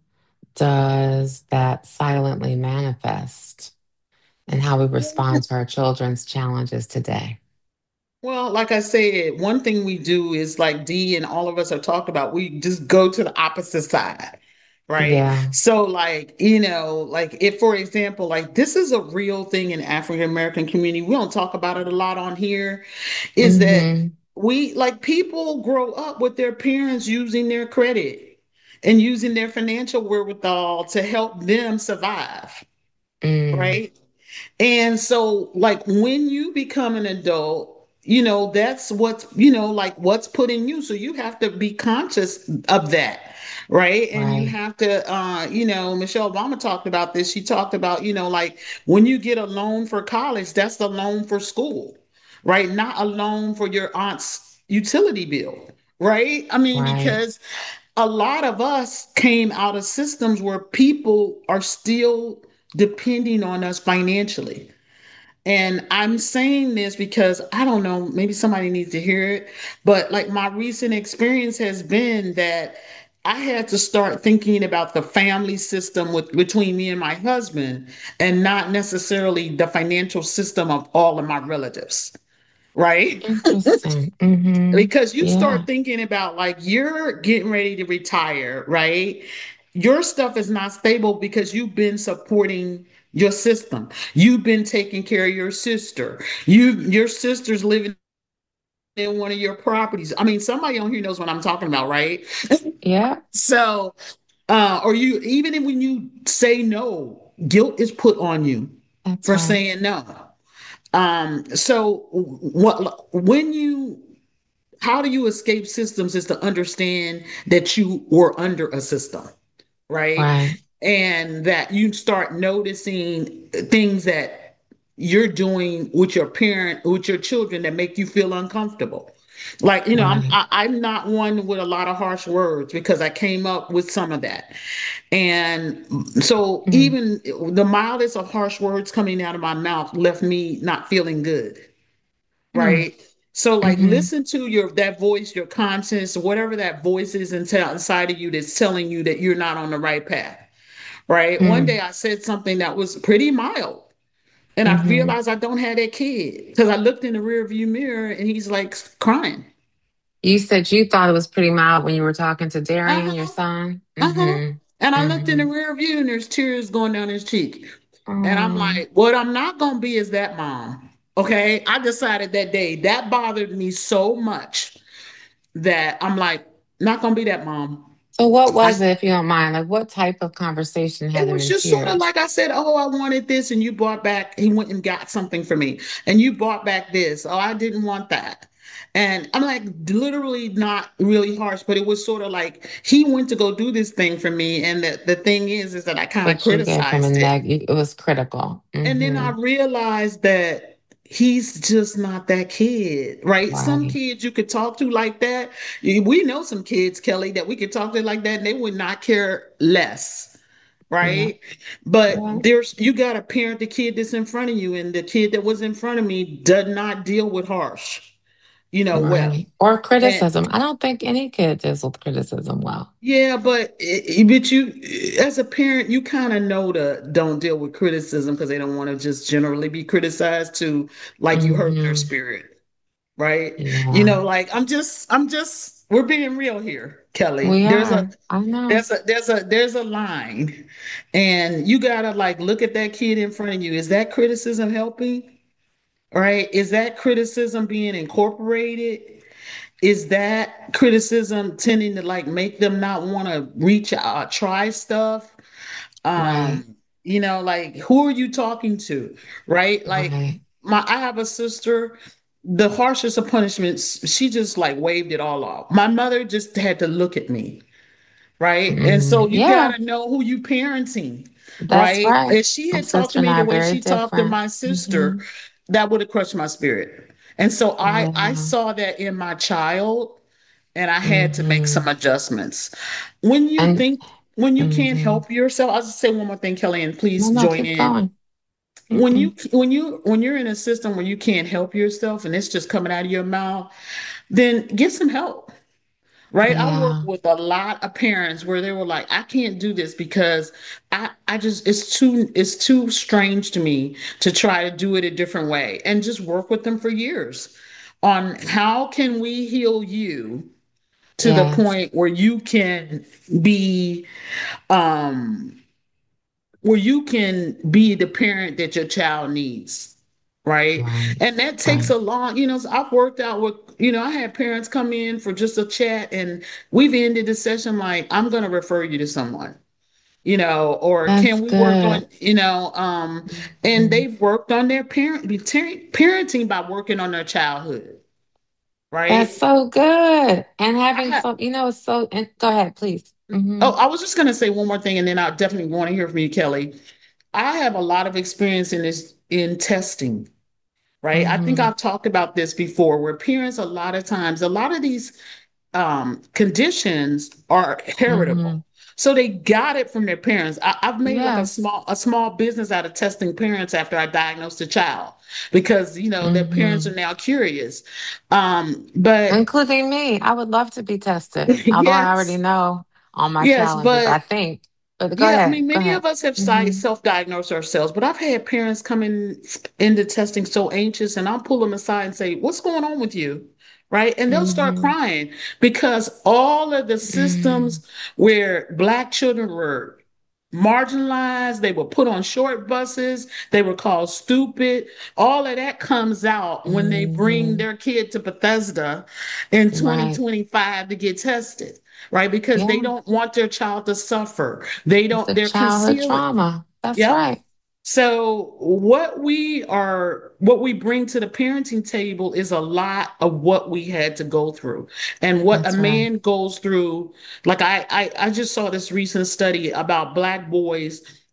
[SPEAKER 1] does that silently manifest in how we respond to our children's challenges today?
[SPEAKER 2] Well, like I said, one thing we do is like Dee and all of us have talked about, we just go to the opposite side, right?
[SPEAKER 1] Yeah.
[SPEAKER 2] So, like, you know, like if, for example, like this is a real thing in African American community, we don't talk about it a lot on here, is that
[SPEAKER 1] Mm-hmm.
[SPEAKER 2] we like people grow up with their parents using their credit and using their financial wherewithal to help them survive,
[SPEAKER 1] Mm,
[SPEAKER 2] right? And so, like, when you become an adult, you know, that's what's, you know, like what's put in you. So you have to be conscious of that, right? And you
[SPEAKER 1] right.
[SPEAKER 2] have to, uh, you know, Michelle Obama talked about this. She talked about, you know, like when you get a loan for college, that's the loan for school, right? Not a loan for your aunt's utility bill, right? I mean,
[SPEAKER 1] Right.
[SPEAKER 2] because a lot of us came out of systems where people are still depending on us financially. And I'm saying this because I don't know, maybe somebody needs to hear it, but like my recent experience has been that I had to start thinking about the family system with between me and my husband and not necessarily the financial system of all of my relatives, right?
[SPEAKER 1] Interesting. Mm-hmm.
[SPEAKER 2] Because you start
[SPEAKER 1] Yeah.
[SPEAKER 2] thinking about like you're getting ready to retire, right? Your stuff is not stable because you've been supporting your system. You've been taking care of your sister. You your sister's living in one of your properties. I mean, somebody on here knows what I'm talking about, right?
[SPEAKER 1] Yeah.
[SPEAKER 2] So, uh, or you even when you say no, guilt is put on you
[SPEAKER 1] That's
[SPEAKER 2] for
[SPEAKER 1] right.
[SPEAKER 2] saying no. Um, so what when you how do you escape systems is to understand that you were under a system, right?
[SPEAKER 1] Right.
[SPEAKER 2] And that you start noticing things that you're doing with your parent, with your children that make you feel uncomfortable. Like, you know, I'm
[SPEAKER 1] Right.
[SPEAKER 2] I, I'm not one with a lot of harsh words because I came up with some of that. And so
[SPEAKER 1] Mm,
[SPEAKER 2] even the mildest of harsh words coming out of my mouth left me not feeling good,
[SPEAKER 1] mm,
[SPEAKER 2] right? So like
[SPEAKER 1] mm-hmm,
[SPEAKER 2] listen to your that voice, your conscience, whatever that voice is inside of you that's telling you that you're not on the right path, right? One
[SPEAKER 1] mm,
[SPEAKER 2] day I said something that was pretty mild. And I
[SPEAKER 1] mm-hmm.
[SPEAKER 2] realized I don't have that kid because I looked in the rear view mirror and he's like crying.
[SPEAKER 1] You said you thought it was pretty mild when you were talking to Darian, your
[SPEAKER 2] Uh-huh.
[SPEAKER 1] son.
[SPEAKER 2] Uh-huh.
[SPEAKER 1] Mm-hmm.
[SPEAKER 2] And I looked in the
[SPEAKER 1] Mm-hmm.
[SPEAKER 2] rear view and there's tears going down his cheek. And I'm
[SPEAKER 1] Oh.
[SPEAKER 2] like, what I'm not gonna be is that mom. Okay. I decided that day that bothered me so much that I'm like, not gonna be that mom.
[SPEAKER 1] So what
[SPEAKER 2] I
[SPEAKER 1] was it, if you don't mind? Like what type of conversation had
[SPEAKER 2] It
[SPEAKER 1] him
[SPEAKER 2] was
[SPEAKER 1] in
[SPEAKER 2] just sort of
[SPEAKER 1] tears?
[SPEAKER 2] like I said, oh, I wanted this, and you brought back, he went and got something for me, and you brought back this. Oh, I didn't want that. And I'm like, literally not really harsh, but it was sort of like he went to go do this thing for me. And the, the thing is, is that I kind of
[SPEAKER 1] But you gave him a
[SPEAKER 2] criticized it.
[SPEAKER 1] neg. It was critical.
[SPEAKER 2] And then I
[SPEAKER 1] Mm-hmm.
[SPEAKER 2] realized that he's just not that kid, right? Some
[SPEAKER 1] Right.
[SPEAKER 2] kids you could talk to like that. We know some kids, Kelly, that we could talk to like that, and they would not care less,
[SPEAKER 1] Yeah.
[SPEAKER 2] right? But
[SPEAKER 1] Yeah.
[SPEAKER 2] there's you got to parent the kid that's in front of you, and the kid that was in front of me does not deal with harsh, you know, well.
[SPEAKER 1] Right. Or
[SPEAKER 2] And
[SPEAKER 1] criticism. I don't think any kid deals with criticism well.
[SPEAKER 2] yeah, but eh, but you as a parent, you kind of know to don't deal with criticism because they don't want to just generally be criticized to like you hurt their
[SPEAKER 1] Mm-hmm.
[SPEAKER 2] spirit, right? You
[SPEAKER 1] Yeah.
[SPEAKER 2] know, like I'm just I'm just we're being real here, Kelly.
[SPEAKER 1] We
[SPEAKER 2] There's a
[SPEAKER 1] are. I know.
[SPEAKER 2] there's a there's a there's a line, and you gotta like look at that kid in front of you. Is that criticism helping? Right? Is that criticism being incorporated? Is that criticism tending to like make them not want to reach out, try stuff?
[SPEAKER 1] Right.
[SPEAKER 2] Um, you know, like who are you talking to? Right? Like
[SPEAKER 1] Right.
[SPEAKER 2] my I have a sister, the harshest of punishments, she just like waved it all off. My mother just had to look at me, right? And so
[SPEAKER 1] Mm,
[SPEAKER 2] you
[SPEAKER 1] yeah,
[SPEAKER 2] gotta know who you parenting,
[SPEAKER 1] that's
[SPEAKER 2] right?
[SPEAKER 1] right.
[SPEAKER 2] If she
[SPEAKER 1] My
[SPEAKER 2] had talked to
[SPEAKER 1] sister and
[SPEAKER 2] me
[SPEAKER 1] I
[SPEAKER 2] the
[SPEAKER 1] are
[SPEAKER 2] way
[SPEAKER 1] very
[SPEAKER 2] she talked to
[SPEAKER 1] different.
[SPEAKER 2] my sister,
[SPEAKER 1] Hmm.
[SPEAKER 2] that would have crushed my spirit. And so I I
[SPEAKER 1] Yeah.
[SPEAKER 2] saw that in my child and I had to make some
[SPEAKER 1] Hmm.
[SPEAKER 2] adjustments. When you
[SPEAKER 1] And
[SPEAKER 2] think when you can't
[SPEAKER 1] hmm
[SPEAKER 2] help yourself, I'll just say one more thing, Kelly, and
[SPEAKER 1] no,
[SPEAKER 2] please
[SPEAKER 1] no,
[SPEAKER 2] join
[SPEAKER 1] keep
[SPEAKER 2] in.
[SPEAKER 1] going.
[SPEAKER 2] When
[SPEAKER 1] Hmm.
[SPEAKER 2] you when you when you're in a system where you can't help yourself and it's just coming out of your mouth, then get some help. Right? I work
[SPEAKER 1] Yeah.
[SPEAKER 2] with a lot of parents where they were like, I can't do this because I I just it's too it's too strange to me to try to do it a different way and just work with them for years on how can we heal you to the
[SPEAKER 1] Yes.
[SPEAKER 2] point where you can be um where you can be the parent that your child needs, right?
[SPEAKER 1] Right.
[SPEAKER 2] And that takes
[SPEAKER 1] Right.
[SPEAKER 2] a long, you know, I've worked out with, you know, I had parents come in for just a chat and we've ended the session like, I'm going to refer you to someone, you know, or
[SPEAKER 1] That's
[SPEAKER 2] can we work
[SPEAKER 1] good.
[SPEAKER 2] on, you know, um, and
[SPEAKER 1] Mhm.
[SPEAKER 2] they've worked on their parent parenting by working on their childhood,
[SPEAKER 1] That's
[SPEAKER 2] right?
[SPEAKER 1] so good. And
[SPEAKER 2] I
[SPEAKER 1] having
[SPEAKER 2] had,
[SPEAKER 1] some, you know, it's so. And go ahead, please. Hmm.
[SPEAKER 2] oh, I was just going to say one more thing and then I definitely want to hear from you, Kelly. I have a lot of experience in this in testing, right? I think
[SPEAKER 1] Hmm.
[SPEAKER 2] I've talked about this before, where parents, a lot of times, a lot of these um, conditions are
[SPEAKER 1] Hmm.
[SPEAKER 2] heritable. So they got it from their parents. I, I've made like a
[SPEAKER 1] Yes.
[SPEAKER 2] small a small business out of testing parents after I diagnosed a child because you know their parents are
[SPEAKER 1] Hmm.
[SPEAKER 2] now curious. Um, but
[SPEAKER 1] Including me. I would love to be tested, although I already
[SPEAKER 2] yes,
[SPEAKER 1] know all my
[SPEAKER 2] yes,
[SPEAKER 1] challenges, I
[SPEAKER 2] but
[SPEAKER 1] think. But go
[SPEAKER 2] yeah, I
[SPEAKER 1] ahead.
[SPEAKER 2] mean,
[SPEAKER 1] Go
[SPEAKER 2] many
[SPEAKER 1] ahead.
[SPEAKER 2] of us have
[SPEAKER 1] Hmm.
[SPEAKER 2] self-diagnosed ourselves, but I've had parents come in into testing so anxious, and I'll pull them aside and say, "What's going on with you?" Right? And they'll start
[SPEAKER 1] Hmm.
[SPEAKER 2] crying because all of the
[SPEAKER 1] Hmm.
[SPEAKER 2] systems where Black children were marginalized, they were put on short buses, they were called stupid. All of that comes out when they bring
[SPEAKER 1] Hmm.
[SPEAKER 2] their kid to Bethesda in
[SPEAKER 1] Right.
[SPEAKER 2] twenty twenty-five to get tested, right? Because they
[SPEAKER 1] Yeah.
[SPEAKER 2] don't want their child to suffer. They
[SPEAKER 1] It's
[SPEAKER 2] don't,
[SPEAKER 1] a
[SPEAKER 2] they're
[SPEAKER 1] childhood
[SPEAKER 2] concealing.
[SPEAKER 1] trauma. That's
[SPEAKER 2] Yep.
[SPEAKER 1] right.
[SPEAKER 2] So what we are, what we bring to the parenting table is a lot of what we had to go through and what a
[SPEAKER 1] That's right.
[SPEAKER 2] man goes through. Like I, I, I just saw this recent study about Black boys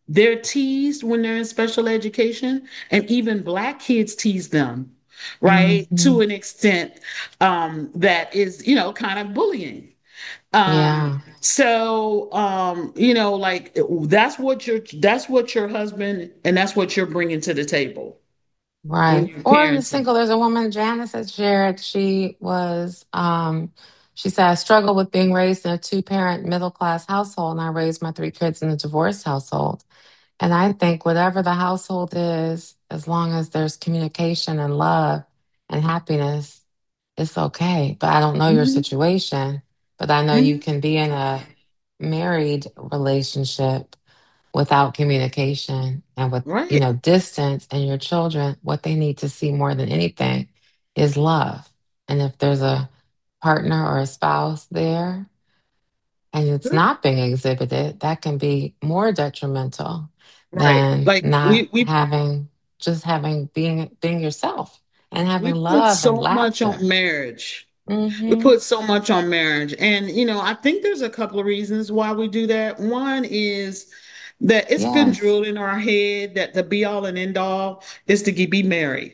[SPEAKER 2] They're teased when they're in special education, and even Black kids tease them, right? To
[SPEAKER 1] Hmm.
[SPEAKER 2] an extent um, that is, you know, kind of bullying. Um,
[SPEAKER 1] Yeah,
[SPEAKER 2] so, um, you know, like that's what your that's what your husband and that's what you're bringing to the table when
[SPEAKER 1] right.
[SPEAKER 2] you're
[SPEAKER 1] Or in the
[SPEAKER 2] parenting.
[SPEAKER 1] single, there's a woman, Janice, that shared. She was, um, she said, I struggle with being raised in a two-parent middle-class household, and I raised my three kids in a divorced household. And I think whatever the household is, as long as there's communication and love and happiness, it's okay. But I don't know your
[SPEAKER 2] Mhm,
[SPEAKER 1] situation, but I know you
[SPEAKER 2] mhm.
[SPEAKER 1] can be in a married relationship without communication and with, you
[SPEAKER 2] Right,
[SPEAKER 1] know, distance, and your children, what they need to see more than anything is love. And if there's a partner or a spouse there, and it's
[SPEAKER 2] right,
[SPEAKER 1] not being exhibited, that can be more detrimental
[SPEAKER 2] right.
[SPEAKER 1] than
[SPEAKER 2] Like
[SPEAKER 1] not
[SPEAKER 2] we we
[SPEAKER 1] having just having being being yourself and
[SPEAKER 2] we
[SPEAKER 1] having
[SPEAKER 2] put
[SPEAKER 1] love and
[SPEAKER 2] so much on
[SPEAKER 1] laughter.
[SPEAKER 2] marriage. We
[SPEAKER 1] Hmm.
[SPEAKER 2] put so much on marriage. And, you know, I think there's a couple of reasons why we do that. One is that it's been
[SPEAKER 1] Yes,
[SPEAKER 2] drilled in our head that the be all and end all is to get, be married,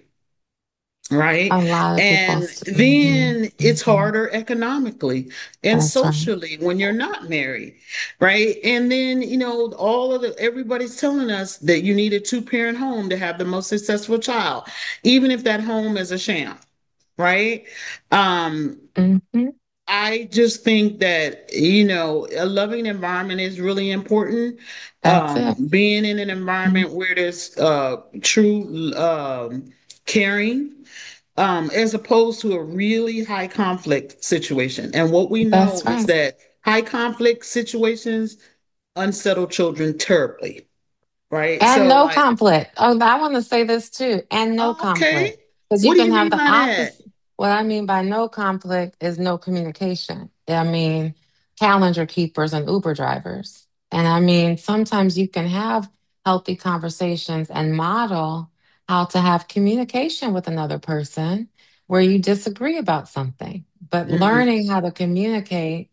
[SPEAKER 2] right?
[SPEAKER 1] a lot of people.
[SPEAKER 2] And
[SPEAKER 1] St- hmm
[SPEAKER 2] then it's
[SPEAKER 1] hmm
[SPEAKER 2] harder economically and
[SPEAKER 1] That's right.
[SPEAKER 2] socially when you're not married, right? And then, you know, all of the everybody's telling us that you need a two-parent home to have the most successful child, even if that home is a sham, right? Um,
[SPEAKER 1] Hmm.
[SPEAKER 2] I just think that, you know, a loving environment is really important.
[SPEAKER 1] That's
[SPEAKER 2] Um,
[SPEAKER 1] it.
[SPEAKER 2] being in an
[SPEAKER 1] Mhm.
[SPEAKER 2] environment where there's uh, true um, caring, um, as opposed to a really high conflict situation. And what we know
[SPEAKER 1] That's
[SPEAKER 2] is
[SPEAKER 1] right.
[SPEAKER 2] that high conflict situations unsettle children terribly, right?
[SPEAKER 1] And
[SPEAKER 2] So,
[SPEAKER 1] no
[SPEAKER 2] like,
[SPEAKER 1] conflict. Oh, I want to say this too. And no
[SPEAKER 2] oh, okay,
[SPEAKER 1] conflict. Because
[SPEAKER 2] what
[SPEAKER 1] you
[SPEAKER 2] do
[SPEAKER 1] can
[SPEAKER 2] you
[SPEAKER 1] have
[SPEAKER 2] mean
[SPEAKER 1] the
[SPEAKER 2] by that?
[SPEAKER 1] opposite. What I mean by no conflict is no communication. I mean, calendar keepers and Uber drivers. And I mean, sometimes you can have healthy conversations and model how to have communication with another person where you disagree about something. But
[SPEAKER 2] Mhm.
[SPEAKER 1] learning how to communicate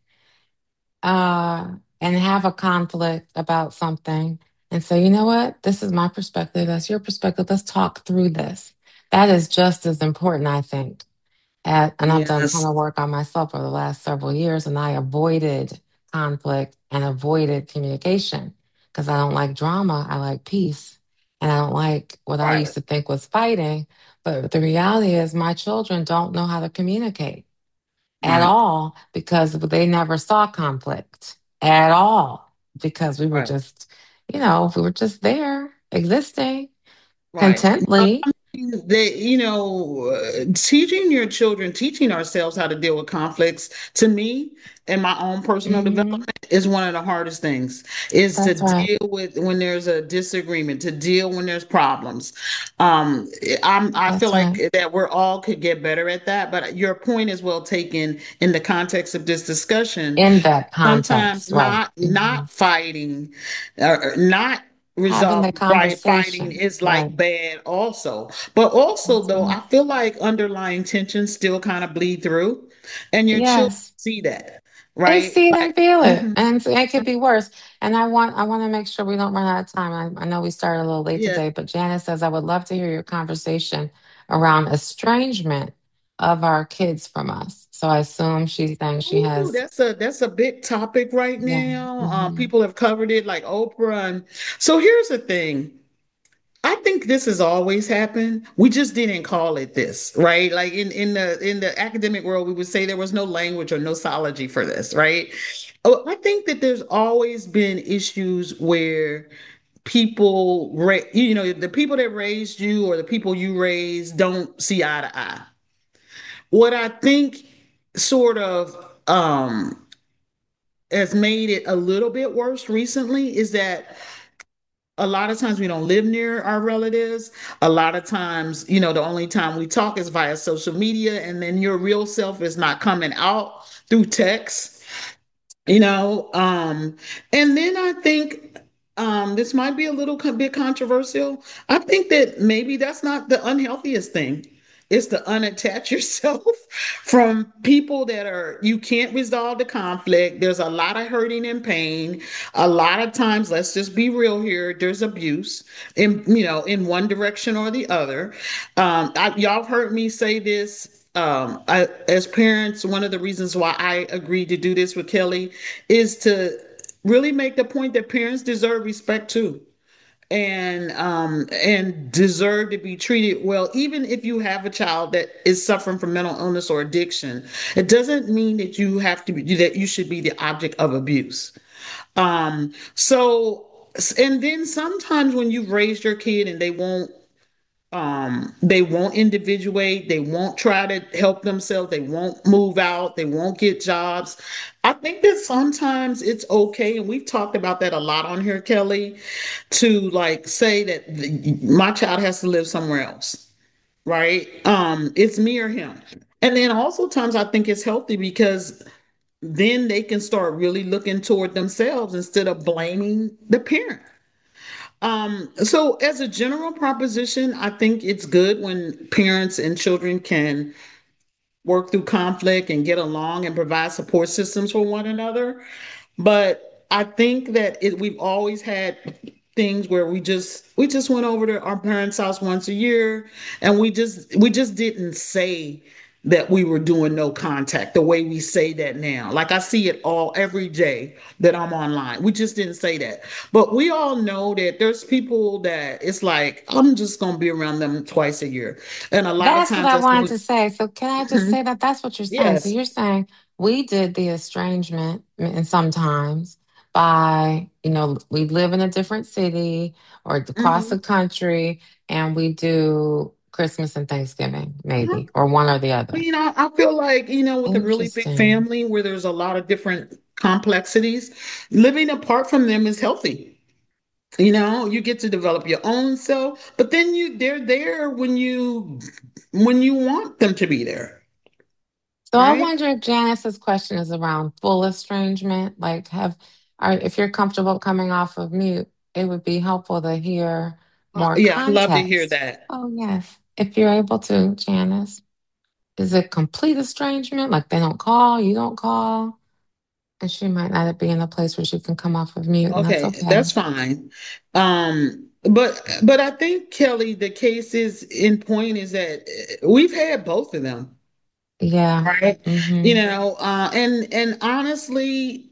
[SPEAKER 1] uh, and have a conflict about something and say, you know what, this is my perspective, that's your perspective. Let's talk through this. That is just as important, I think. At, and I've done a ton
[SPEAKER 2] Yes,
[SPEAKER 1] of work on myself over the last several years, and I avoided conflict and avoided communication because I don't like drama. I like peace. And I don't like what I used
[SPEAKER 2] right,
[SPEAKER 1] to think was fighting. But the reality is, my children don't know how to communicate at
[SPEAKER 2] right,
[SPEAKER 1] all because they never saw conflict at all because we were
[SPEAKER 2] right,
[SPEAKER 1] just, you know, we were just there existing
[SPEAKER 2] right.
[SPEAKER 1] contently.
[SPEAKER 2] That, you know, uh, teaching your children, teaching ourselves how to deal with conflicts, to me, in my own personal
[SPEAKER 1] Hmm.
[SPEAKER 2] development, is one of the hardest things. Is to
[SPEAKER 1] That's right.
[SPEAKER 2] deal with when there's a disagreement, to deal when there's problems. Um, I'm, I feel
[SPEAKER 1] That's right.
[SPEAKER 2] like that we're all could get better at that. But your point is well taken in the context of this discussion.
[SPEAKER 1] In that
[SPEAKER 2] Sometimes
[SPEAKER 1] context, right.
[SPEAKER 2] not
[SPEAKER 1] Hmm.
[SPEAKER 2] not fighting, or not
[SPEAKER 1] Having the
[SPEAKER 2] resolved by fighting
[SPEAKER 1] conversation,
[SPEAKER 2] is
[SPEAKER 1] right.
[SPEAKER 2] like bad also. But also
[SPEAKER 1] That's
[SPEAKER 2] though,
[SPEAKER 1] right.
[SPEAKER 2] I feel like underlying tensions still kind of bleed through, and your children
[SPEAKER 1] Yes.
[SPEAKER 2] see that,
[SPEAKER 1] They
[SPEAKER 2] right?
[SPEAKER 1] see it
[SPEAKER 2] Like,
[SPEAKER 1] and feel it,
[SPEAKER 2] mhm,
[SPEAKER 1] and it could be worse. And I want I want to make sure we don't run out of time. I, I know we started a little late
[SPEAKER 2] yeah.
[SPEAKER 1] today, but Janice says I would love to hear your conversation around estrangement of our kids from us. So I assume she's saying she
[SPEAKER 2] Ooh,
[SPEAKER 1] has,
[SPEAKER 2] that's a that's a big topic right
[SPEAKER 1] yeah.
[SPEAKER 2] now. Um,
[SPEAKER 1] Hmm.
[SPEAKER 2] people have covered it like Oprah, and so here's the thing. I think this has always happened. We just didn't call it this, right? Like in, in the in the academic world, we would say there was no language or nosology for this, right? Oh, I think that there's always been issues where people, ra- you know, the people that raised you or the people you raised don't see eye to eye. What I think sort of um, has made it a little bit worse recently is that a lot of times we don't live near our relatives. A lot of times, you know, the only time we talk is via social media, and then your real self is not coming out through text, you know. Um, and then I think um, this might be a little co- bit controversial. I think that maybe that's not the unhealthiest thing, is to unattach yourself from people that are, you can't resolve the conflict. There's a lot of hurting and pain. A lot of times, let's just be real here, there's abuse in, you know, in one direction or the other. Um, I, y'all have heard me say this. Um, I, as parents, one of the reasons why I agreed to do this with Kelly is to really make the point that parents deserve respect too, and um and deserve to be treated well. Even if you have a child that is suffering from mental illness or addiction, it doesn't mean that you have to be, that you should be the object of abuse. Um so and then sometimes when you've raised your kid and they won't um they won't individuate, they won't try to help themselves, they won't move out, they won't get jobs. I think that sometimes it's okay, and we've talked about that a lot on here, Kelly, to like say that the, my child has to live somewhere else, right? Um it's me or him. And then also times I think it's healthy because then they can start really looking toward themselves instead of blaming the parent. Um, so as a general proposition, I think it's good when parents and children can work through conflict and get along and provide support systems for one another. But I think that it, we've always had things where we just we just went over to our parents' house once a year, and we just we just didn't say that we were doing no contact the way we say that now. Like I see it all every day that I'm online. We just didn't say that. But we all know that there's people that it's like, I'm just gonna be around them twice a year. And a lot of
[SPEAKER 1] That's what
[SPEAKER 2] times
[SPEAKER 1] I
[SPEAKER 2] that's
[SPEAKER 1] wanted
[SPEAKER 2] when
[SPEAKER 1] to say. So can I just
[SPEAKER 2] Mhm.
[SPEAKER 1] say that that's what you're saying? So
[SPEAKER 2] Yes.
[SPEAKER 1] you're saying we did the estrangement and sometimes by, you know, we live in a different city or across the
[SPEAKER 2] Mhm.
[SPEAKER 1] country and we do Christmas and Thanksgiving,
[SPEAKER 2] Uh-huh.
[SPEAKER 1] maybe, or one or the
[SPEAKER 2] I
[SPEAKER 1] other.
[SPEAKER 2] mean, I, I feel like, you know, with a really big
[SPEAKER 1] Interesting.
[SPEAKER 2] family where there's a lot of different complexities, living apart from them is healthy. You know, you get to develop your own self, but then you they're there when you when you want them to be there,
[SPEAKER 1] So I
[SPEAKER 2] right?
[SPEAKER 1] wonder if Janice's question is around full estrangement. Like, have, are, if you're comfortable coming off of mute, it would be helpful to hear
[SPEAKER 2] Uh,
[SPEAKER 1] more
[SPEAKER 2] yeah, I'd love to hear
[SPEAKER 1] context.
[SPEAKER 2] that.
[SPEAKER 1] Oh, yes. If you're able to, Janice. Is it complete estrangement? Like they don't call, you don't call? And she might not be in a place where she can come off of mute, and that's
[SPEAKER 2] Okay,
[SPEAKER 1] okay.
[SPEAKER 2] that's fine. Um, but but I think Kelly, the case is in point is that uh, we've had both of them,
[SPEAKER 1] Yeah.
[SPEAKER 2] right? You
[SPEAKER 1] Mm-hmm.
[SPEAKER 2] know, uh, and and honestly,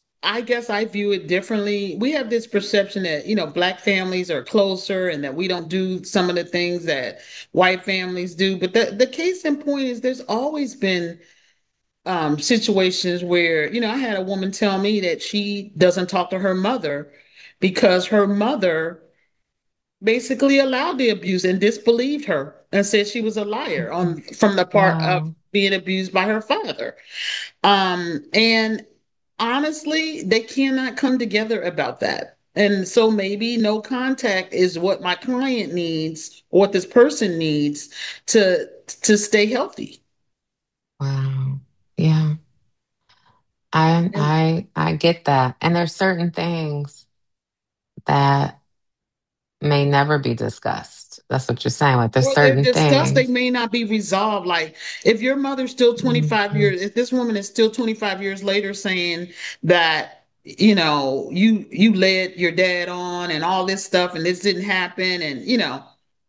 [SPEAKER 2] I guess I view it differently. We have this perception that, you know, black families are closer and that we don't do some of the things that white families do. But the, the case in point is there's always been um, situations where, you know, I had a woman tell me that she doesn't talk to her mother because her mother basically allowed the abuse and disbelieved her and said she was a liar on from the part of
[SPEAKER 1] Wow.
[SPEAKER 2] being abused by her father. Um, and honestly, they cannot come together about that. And so maybe no contact is what my client needs, or what this person needs to to stay healthy.
[SPEAKER 1] Wow. Yeah. I
[SPEAKER 2] And
[SPEAKER 1] I I get that. And there's certain things that may never be discussed. That's what you're saying. Like there's
[SPEAKER 2] or they're
[SPEAKER 1] certain
[SPEAKER 2] discussed, they
[SPEAKER 1] things.
[SPEAKER 2] may not be resolved. Like if your mother's still twenty-five
[SPEAKER 1] Mhm.
[SPEAKER 2] years, if this woman is still twenty-five years later saying that, you know, you you led your dad on and all this stuff and this didn't happen, and you know,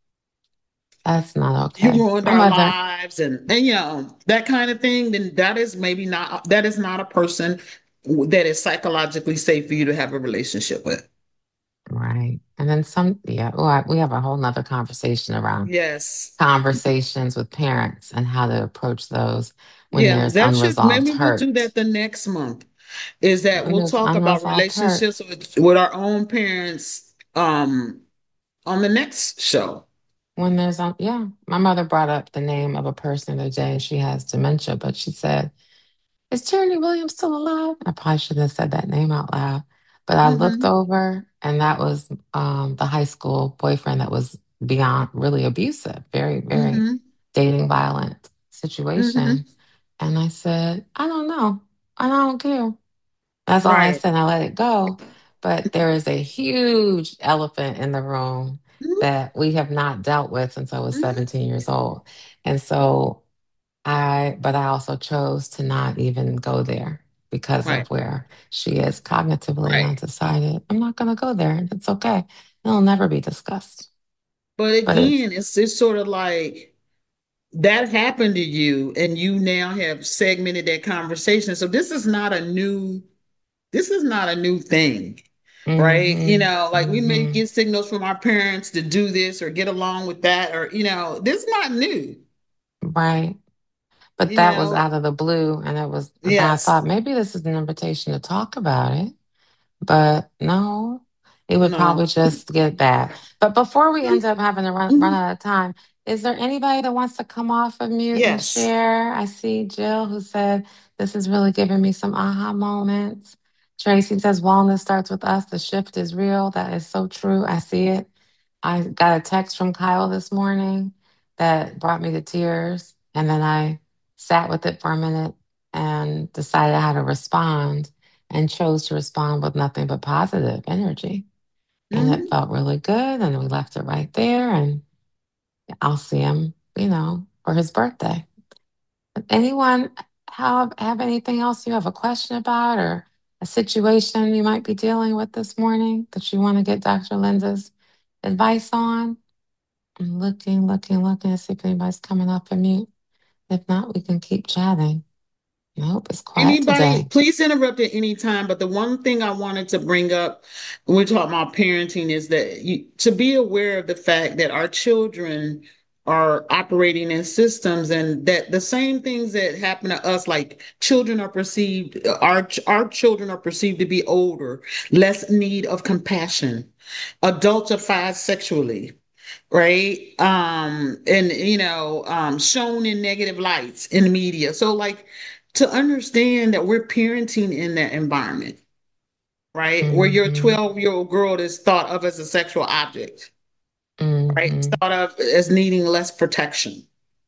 [SPEAKER 1] That's not
[SPEAKER 2] you
[SPEAKER 1] okay.
[SPEAKER 2] ruined
[SPEAKER 1] My
[SPEAKER 2] our
[SPEAKER 1] mother,
[SPEAKER 2] lives, and and you know that kind of thing, then that is maybe not, that is not a person that is psychologically safe for you to have a relationship with.
[SPEAKER 1] right. And then some, yeah, oh, I, we have a whole nother conversation around
[SPEAKER 2] Yes.
[SPEAKER 1] conversations with parents and how to approach those when
[SPEAKER 2] Yeah,
[SPEAKER 1] there's
[SPEAKER 2] that should,
[SPEAKER 1] unresolved
[SPEAKER 2] maybe we'll do
[SPEAKER 1] hurt.
[SPEAKER 2] that the next month, is that
[SPEAKER 1] When
[SPEAKER 2] we'll
[SPEAKER 1] there's
[SPEAKER 2] talk about
[SPEAKER 1] unresolved hurt.
[SPEAKER 2] relationships with, with our own parents um on the next show.
[SPEAKER 1] When there's, um, yeah, my mother brought up the name of a person today. She has dementia, but she said, is Tyranny Williams still alive? I probably shouldn't have said that name out loud. But I looked
[SPEAKER 2] Mm-hmm.
[SPEAKER 1] over and that was um, the high school boyfriend that was beyond really abusive, very, very
[SPEAKER 2] Mm-hmm.
[SPEAKER 1] dating violent
[SPEAKER 2] Mm-hmm.
[SPEAKER 1] situation. And I said, I don't know. I don't care. That's all I
[SPEAKER 2] Right.
[SPEAKER 1] said. I let it go. But there is a huge elephant in the room. that we have not dealt with since I was
[SPEAKER 2] Mhm.
[SPEAKER 1] seventeen years old. And so I, but I also chose to not even go there because
[SPEAKER 2] Right,
[SPEAKER 1] of where she is cognitively. And I
[SPEAKER 2] right.
[SPEAKER 1] decided I'm not going to go there. And it's okay. It'll never be discussed.
[SPEAKER 2] But
[SPEAKER 1] But it's,
[SPEAKER 2] again, it's it's sort of like that happened to you, and you now have segmented that conversation. So this is not a new this is not a new thing, right? You
[SPEAKER 1] mm-hmm,
[SPEAKER 2] know, like we may
[SPEAKER 1] mm-hmm,
[SPEAKER 2] get signals from our parents to do this or get along with that, or you know, this is not new.
[SPEAKER 1] right. But
[SPEAKER 2] You
[SPEAKER 1] that was
[SPEAKER 2] know,
[SPEAKER 1] out of the blue. And it was, and I thought
[SPEAKER 2] yes,
[SPEAKER 1] maybe this is an invitation to talk about it. But no, it would
[SPEAKER 2] no.
[SPEAKER 1] probably just get bad. But before we end up having to run, run
[SPEAKER 2] Mhm.
[SPEAKER 1] out of time, is there anybody that wants to come off of mute and
[SPEAKER 2] Yes.
[SPEAKER 1] share? I see Jill who said, this is really giving me some aha moments. Tracy says, wellness starts with us. The shift is real. That is so true. I see it. I got a text from Kyle this morning that brought me to tears. And then I sat with it for a minute and decided how to respond and chose to respond with nothing but positive energy. And it
[SPEAKER 2] Mhm.
[SPEAKER 1] felt really good. And we left it right there. And I'll see him, you know, for his birthday. Anyone have, have anything else you have a question about or a situation you might be dealing with this morning that you want to get doctor Linda's advice on? I'm looking, looking, looking to see if anybody's coming up and mute. If not, we can keep chatting. Nope, it's quiet
[SPEAKER 2] Anybody,
[SPEAKER 1] today.
[SPEAKER 2] please interrupt at any time. But the one thing I wanted to bring up when we're talking about parenting is that you to be aware of the fact that our children are operating in systems and that the same things that happen to us, like children are perceived, our our children are perceived to be older, less need of compassion, adultified sexually, right? Um, and you know, um, shown in negative lights in the media. So like to understand that we're parenting in that environment, right? Where your
[SPEAKER 1] Mm-hmm.
[SPEAKER 2] twelve year old girl is thought of as a sexual object, right?
[SPEAKER 1] Mm-hmm.
[SPEAKER 2] Thought of as needing less protection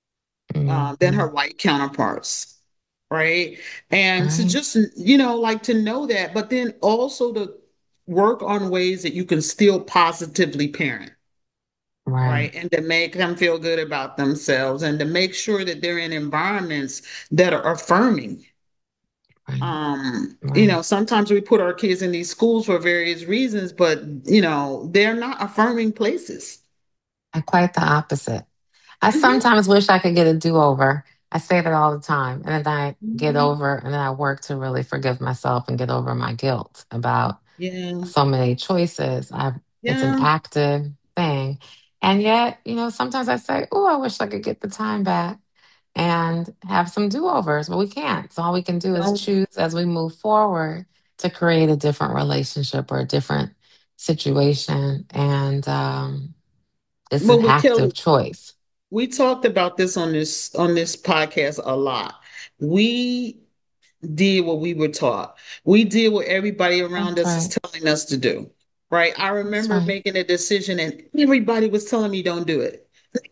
[SPEAKER 2] uh, than
[SPEAKER 1] Mm-hmm.
[SPEAKER 2] her white counterparts, right? And to
[SPEAKER 1] Right,
[SPEAKER 2] just, you know, like to know that, but then also to work on ways that you can still positively parent,
[SPEAKER 1] right,
[SPEAKER 2] right? And to make them feel good about themselves and to make sure that they're in environments that are affirming.
[SPEAKER 1] right,
[SPEAKER 2] Um, you know,
[SPEAKER 1] right.
[SPEAKER 2] sometimes we put our kids in these schools for various reasons, but you know, they're not affirming places.
[SPEAKER 1] And quite the opposite. I
[SPEAKER 2] Hmm.
[SPEAKER 1] sometimes wish I could get a do-over. I say that all the time. And then I get
[SPEAKER 2] Hmm.
[SPEAKER 1] over and then I work to really forgive myself and get over my guilt about
[SPEAKER 2] Yeah,
[SPEAKER 1] so many choices. I've it's an
[SPEAKER 2] yeah.
[SPEAKER 1] active thing. And yet, you know, sometimes I say, oh, I wish I could get the time back and have some do-overs, but we can't. So all we can do is
[SPEAKER 2] No.
[SPEAKER 1] choose as we move forward to create a different relationship or a different situation. And um, it's
[SPEAKER 2] But
[SPEAKER 1] an
[SPEAKER 2] with
[SPEAKER 1] active
[SPEAKER 2] Kelly,
[SPEAKER 1] choice.
[SPEAKER 2] we talked about this on this on this podcast a lot. We did what we were taught. We did what everybody around
[SPEAKER 1] That's
[SPEAKER 2] us is
[SPEAKER 1] right.
[SPEAKER 2] telling us to do. Right. I
[SPEAKER 1] That's
[SPEAKER 2] remember
[SPEAKER 1] right.
[SPEAKER 2] making a decision and everybody was telling me don't do it.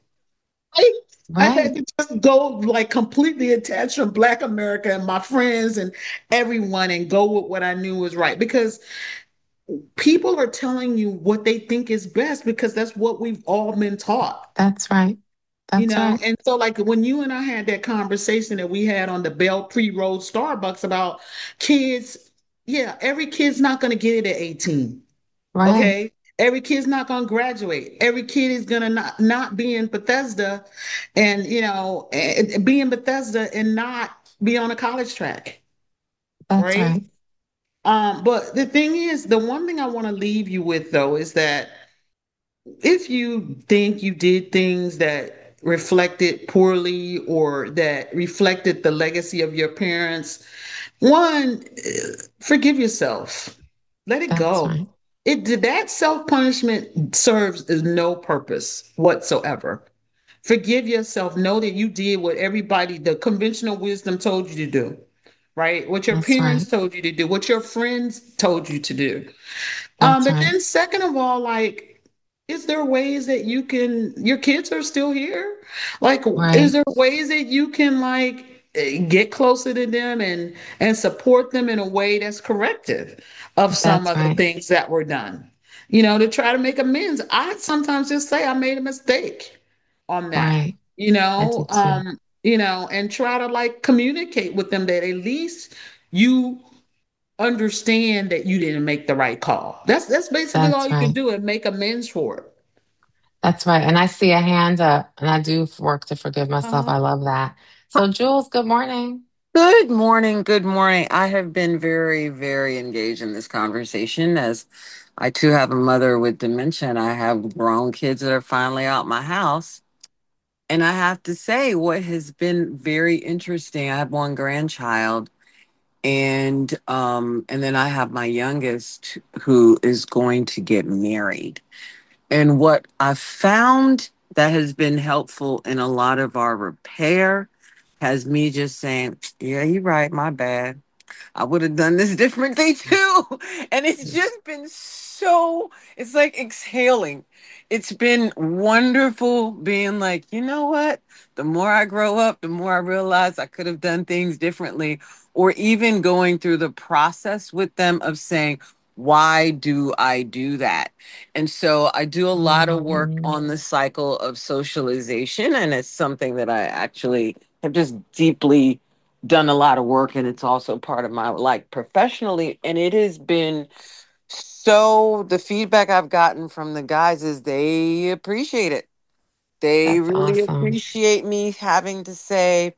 [SPEAKER 2] I, I had
[SPEAKER 1] Right.
[SPEAKER 2] to just go like completely attached from Black America and my friends and everyone and go with what I knew was right because people are telling you what they think is best because that's what we've all been taught.
[SPEAKER 1] That's right.
[SPEAKER 2] You
[SPEAKER 1] That's
[SPEAKER 2] know,
[SPEAKER 1] right.
[SPEAKER 2] and so like when you and I had that conversation that we had on the Bell Pre-Roll Starbucks about kids, yeah, every kid's not going to get it at eighteen.
[SPEAKER 1] Right.
[SPEAKER 2] Okay. Every kid's not going to graduate. Every kid is going to not, not be in Bethesda and, you know, and be in Bethesda and not be on a college track.
[SPEAKER 1] That's
[SPEAKER 2] Right.
[SPEAKER 1] right.
[SPEAKER 2] Um, but the thing is, the one thing I want to leave you with though is that if you think you did things that reflected poorly or that reflected the legacy of your parents, one, eh, forgive yourself. Let it
[SPEAKER 1] That's
[SPEAKER 2] go.
[SPEAKER 1] right.
[SPEAKER 2] It that self-punishment serves no purpose whatsoever. Forgive yourself. Know that you did what everybody, the conventional wisdom told you to do, right? What your
[SPEAKER 1] That's
[SPEAKER 2] parents
[SPEAKER 1] right.
[SPEAKER 2] told you to do, what your friends told you to do. Um,
[SPEAKER 1] That's
[SPEAKER 2] but
[SPEAKER 1] right.
[SPEAKER 2] then second of all, like, is there ways that you can, your kids are still here? Like, is
[SPEAKER 1] Right.
[SPEAKER 2] there ways that you can like eh, get closer to them and and support them in a way that's corrective of some
[SPEAKER 1] That's
[SPEAKER 2] of the
[SPEAKER 1] right.
[SPEAKER 2] things that were done? you know, to try to make amends. I sometimes just say I made a mistake on that,
[SPEAKER 1] Right.
[SPEAKER 2] you
[SPEAKER 1] I
[SPEAKER 2] know,
[SPEAKER 1] do too.
[SPEAKER 2] um, you know, and try to like communicate with them that at least you understand that you didn't make the right call. That's that's basically all
[SPEAKER 1] That's
[SPEAKER 2] you can
[SPEAKER 1] right.
[SPEAKER 2] do and make amends for it.
[SPEAKER 1] That's right. And I see a hand up, and I do work to forgive myself.
[SPEAKER 2] Uh-huh.
[SPEAKER 1] I love that. So, Jules, good morning.
[SPEAKER 4] Good morning. Good morning. I have been very, very engaged in this conversation as I too have a mother with dementia and I have grown kids that are finally out my house. And I have to say, what has been very interesting, I have one grandchild and um and then I have my youngest who is going to get married. And what I found that has been helpful in a lot of our repair has me just saying, yeah, you're right, my bad. I would have done this differently too. And it's just been so, it's like exhaling. It's been wonderful being like, you know what? The more I grow up, the more I realize I could have done things differently. Or even going through the process with them of saying, why do I do that? And so I do a lot of work
[SPEAKER 1] Hmm.
[SPEAKER 4] on the cycle of socialization. And it's something that I actually have just deeply done a lot of work, and it's also part of my like professionally, and it has been so the feedback I've gotten from the guys is they appreciate it. They
[SPEAKER 1] That's
[SPEAKER 4] really
[SPEAKER 1] awesome.
[SPEAKER 4] appreciate me having to say,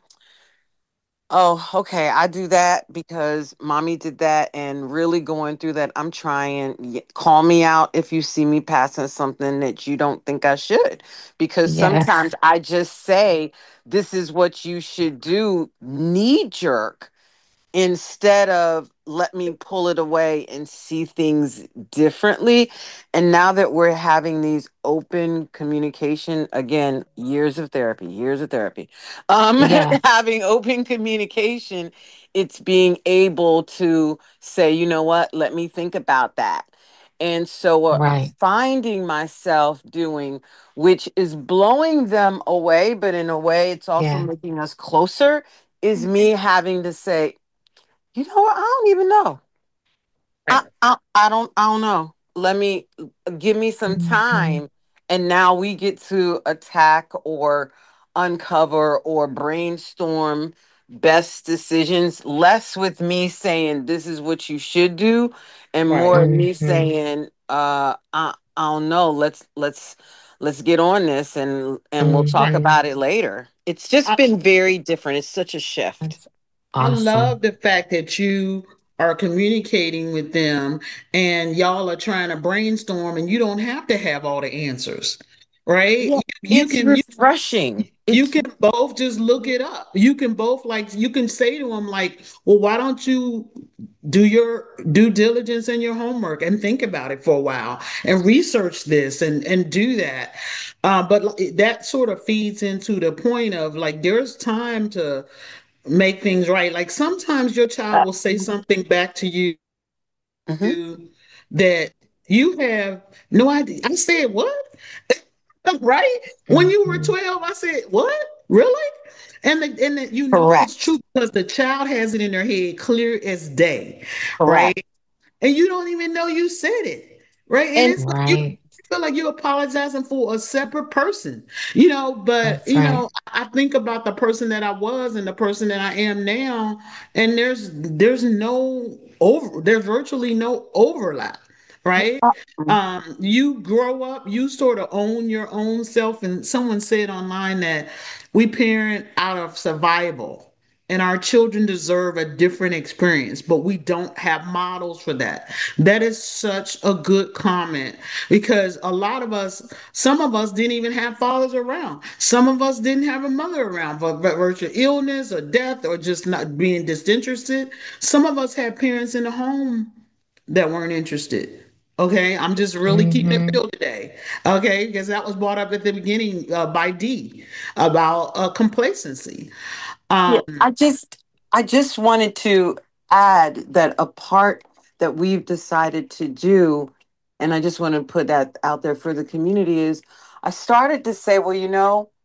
[SPEAKER 4] oh, okay, I do that because mommy did that, and really going through that. I'm trying. y- Call me out if you see me passing something that you don't think I should. Because sometimes
[SPEAKER 1] Yes.
[SPEAKER 4] I just say, this is what you should do, knee jerk, instead of let me pull it away and see things differently. And now that we're having these open communication, again, years of therapy, years of therapy, um,
[SPEAKER 1] Yes.
[SPEAKER 4] having open communication, it's being able to say, you know what, let me think about that. And so, what I'm
[SPEAKER 1] Right.
[SPEAKER 4] finding myself doing, which is blowing them away, but in a way, it's also
[SPEAKER 1] Yeah.
[SPEAKER 4] making us closer, is me having to say, you know what? I don't even know. I,
[SPEAKER 2] Right.
[SPEAKER 4] I I don't I don't know. Let me give me some
[SPEAKER 1] Hmm.
[SPEAKER 4] time, and now we get to attack or uncover or brainstorm best decisions. Less with me saying this is what you should do, and
[SPEAKER 2] Right.
[SPEAKER 4] more of me
[SPEAKER 1] Hmm.
[SPEAKER 4] saying, uh, I I don't know. Let's let's let's get on this and and we'll talk
[SPEAKER 2] Right.
[SPEAKER 1] Hmm.
[SPEAKER 4] about it later. It's just
[SPEAKER 2] I,
[SPEAKER 4] been very different. It's such a shift.
[SPEAKER 1] That's
[SPEAKER 2] I love
[SPEAKER 1] awesome.
[SPEAKER 2] the fact that you are communicating with them and y'all are trying to brainstorm and you don't have to have all the answers, right?
[SPEAKER 4] Yeah,
[SPEAKER 2] You, you
[SPEAKER 4] it's
[SPEAKER 2] can you
[SPEAKER 4] refreshing.
[SPEAKER 2] you
[SPEAKER 4] It's
[SPEAKER 2] can both just look it up. You can both like you can say to them like, well, why don't you do your due diligence and your homework and think about it for a while and research this and and do that. Uh, but like, that sort of feeds into the point of like there's time to make things right. Like sometimes your child will say something back to you
[SPEAKER 4] Mhm.
[SPEAKER 2] that you have no idea. I said, what? Right? When you were
[SPEAKER 1] Hmm.
[SPEAKER 2] twelve, I said, what? Really? And the, and the, you know it's true
[SPEAKER 4] Correct.
[SPEAKER 2] because the child has it in their head clear as day,
[SPEAKER 4] Correct.
[SPEAKER 2] right? And you don't even know you said it, right? And
[SPEAKER 4] And
[SPEAKER 2] it's like you
[SPEAKER 1] Right.
[SPEAKER 2] feel like you're apologizing for a separate person, you know. But
[SPEAKER 1] That's
[SPEAKER 2] you
[SPEAKER 1] right.
[SPEAKER 2] know, I think about the person that I was and the person that I am now, and there's there's no over, there's virtually no overlap, right?
[SPEAKER 4] uh,
[SPEAKER 2] Um, you grow up, you sort of own your own self, and someone said online that we parent out of survival and our children deserve a different experience, but we don't have models for that. That is such a good comment because a lot of us, some of us didn't even have fathers around. Some of us didn't have a mother around for virtue of illness or death or just not being disinterested. Some of us had parents in the home that weren't interested. Okay, I'm just really keeping it
[SPEAKER 1] Hmm.
[SPEAKER 2] real today. Okay, because that was brought up at the beginning uh, by Dee about uh, complacency.
[SPEAKER 4] yeah,
[SPEAKER 2] Um,
[SPEAKER 4] I just I just wanted to add that a part that we've decided to do, and I just want to put that out there for the community is I started to say, well, you know,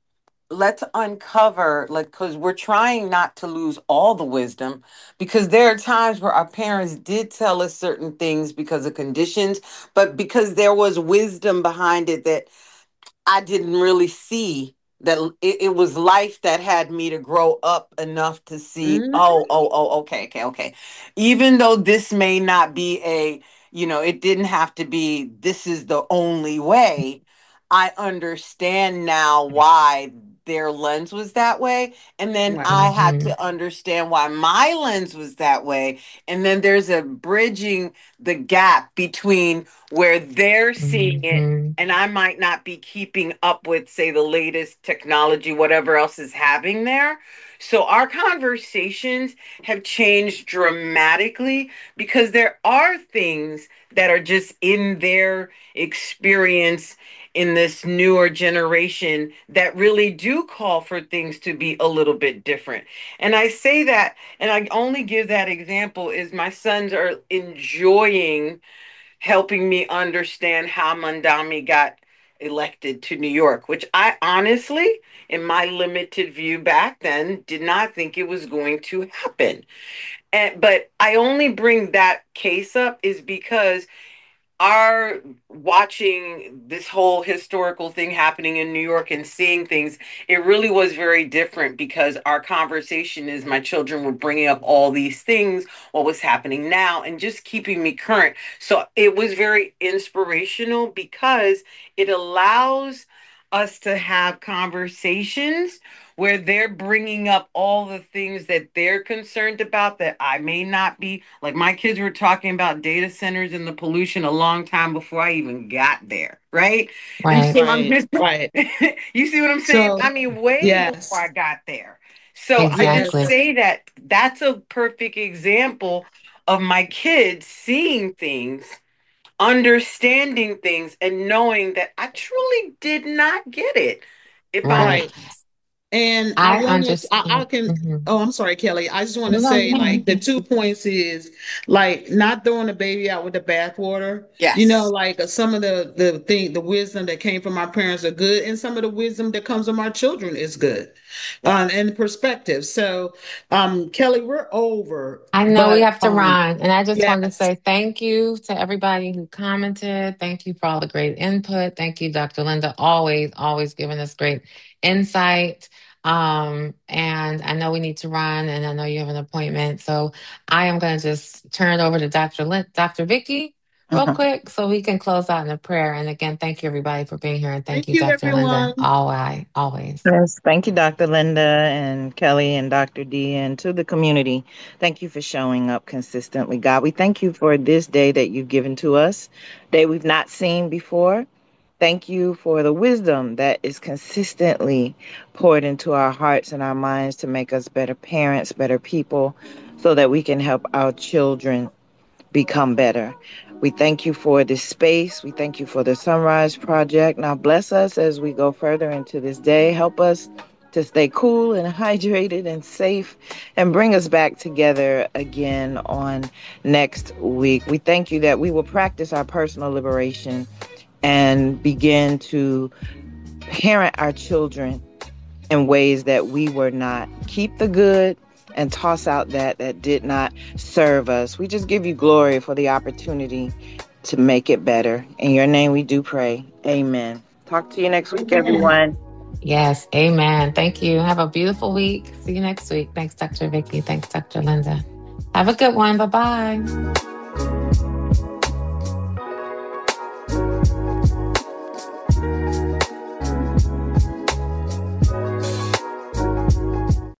[SPEAKER 4] let's uncover, like, because we're trying not to lose all the wisdom, because there are times where our parents did tell us certain things because of conditions, but because there was wisdom behind it that I didn't really see, that it, it was life that had me to grow up enough to see,
[SPEAKER 2] Mhm.
[SPEAKER 4] oh, oh, oh, okay, okay, okay. Even though this may not be a, you know, it didn't have to be, this is the only way. I understand now why their lens was that way. And then
[SPEAKER 2] Right.
[SPEAKER 4] I had
[SPEAKER 1] Hmm.
[SPEAKER 4] to understand why my lens was that way. And then there's a bridging the gap between where they're seeing it
[SPEAKER 1] Hmm.
[SPEAKER 4] and I might not be keeping up with, say, the latest technology, whatever else is happening there. So our conversations have changed dramatically because there are things that are just in their experience in this newer generation that really do call for things to be a little bit different. And I say that, and I only give that example is my sons are enjoying helping me understand how Mandami got elected to New York, which I honestly, in my limited view back then, did not think it was going to happen. And but I only bring that case up is because our watching this whole historical thing happening in New York and seeing things, it really was very different because our conversation is my children were bringing up all these things, what was happening now, and just keeping me current. So it was very inspirational because it allows us to have conversations where they're bringing up all the things that they're concerned about that I may not be. Like my kids were talking about data centers and the pollution a long time before I even got there, right? And
[SPEAKER 1] Right.
[SPEAKER 4] so I'm
[SPEAKER 2] Right.
[SPEAKER 4] just,
[SPEAKER 2] Right.
[SPEAKER 4] you see what I'm saying?
[SPEAKER 2] So,
[SPEAKER 4] I mean, way before I
[SPEAKER 2] yes.
[SPEAKER 4] got there. So I just
[SPEAKER 1] Exactly.
[SPEAKER 2] Yes.
[SPEAKER 4] say that that's a perfect example of my kids seeing things, understanding things, and knowing that I truly did not get it. If I'm
[SPEAKER 1] Right.
[SPEAKER 2] Right. And I
[SPEAKER 1] I
[SPEAKER 2] want to, I, I
[SPEAKER 1] understand.
[SPEAKER 2] can,
[SPEAKER 1] Hmm.
[SPEAKER 2] oh, I'm sorry, Kelly. I just want to
[SPEAKER 1] No, no,
[SPEAKER 2] say,
[SPEAKER 1] go
[SPEAKER 2] like,
[SPEAKER 1] ahead.
[SPEAKER 2] the two points is like not throwing the baby out with the bathwater. You know,
[SPEAKER 4] yes,
[SPEAKER 2] like uh, some of the the thing, the wisdom that came from our parents are good, and some of the wisdom that comes from our children is good, um,
[SPEAKER 4] yes.
[SPEAKER 2] and perspective. So, um, Kelly, we're over,
[SPEAKER 1] I know we
[SPEAKER 2] but
[SPEAKER 1] have to
[SPEAKER 2] um,
[SPEAKER 1] run. And I just wanted to
[SPEAKER 2] yes,
[SPEAKER 1] say thank you to everybody who commented. Thank you for all the great input. Thank you, Doctor Linda, always, always giving us great insight. Um, and I know we need to run and I know you have an appointment. So I am going to just turn it over to Doctor Lin- Doctor Vicky real
[SPEAKER 2] uh-huh.
[SPEAKER 1] quick so we can close out in a prayer. And again, thank you everybody for being here. And thank
[SPEAKER 2] Thank
[SPEAKER 1] you,
[SPEAKER 2] you,
[SPEAKER 1] Doctor
[SPEAKER 2] everyone.
[SPEAKER 1] Linda. Always, always.
[SPEAKER 3] Yes, thank you, Doctor Linda and Kelly and Doctor D, and to the community. Thank you for showing up consistently, God. We thank you for this day that you've given to us, day we've not seen before. Thank you for the wisdom that is consistently poured into our hearts and our minds to make us better parents, better people, so that we can help our children become better. We thank you for this space. We thank you for the Sunrise Project. Now bless us as we go further into this day. Help us to stay cool and hydrated and safe and bring us back together again on next week. We thank you that we will practice our personal liberation and begin to parent our children in ways that we were not. Keep the good and toss out that that did not serve us. We just give you glory for the opportunity to make it better. In your name we do pray. Amen. Talk to you next week,
[SPEAKER 2] Amen.
[SPEAKER 3] everyone.
[SPEAKER 1] Yes, amen. Thank you. Have a beautiful week. See you next week. Thanks, Doctor Vicky. Thanks, Doctor Linda. Have a good one. Bye bye.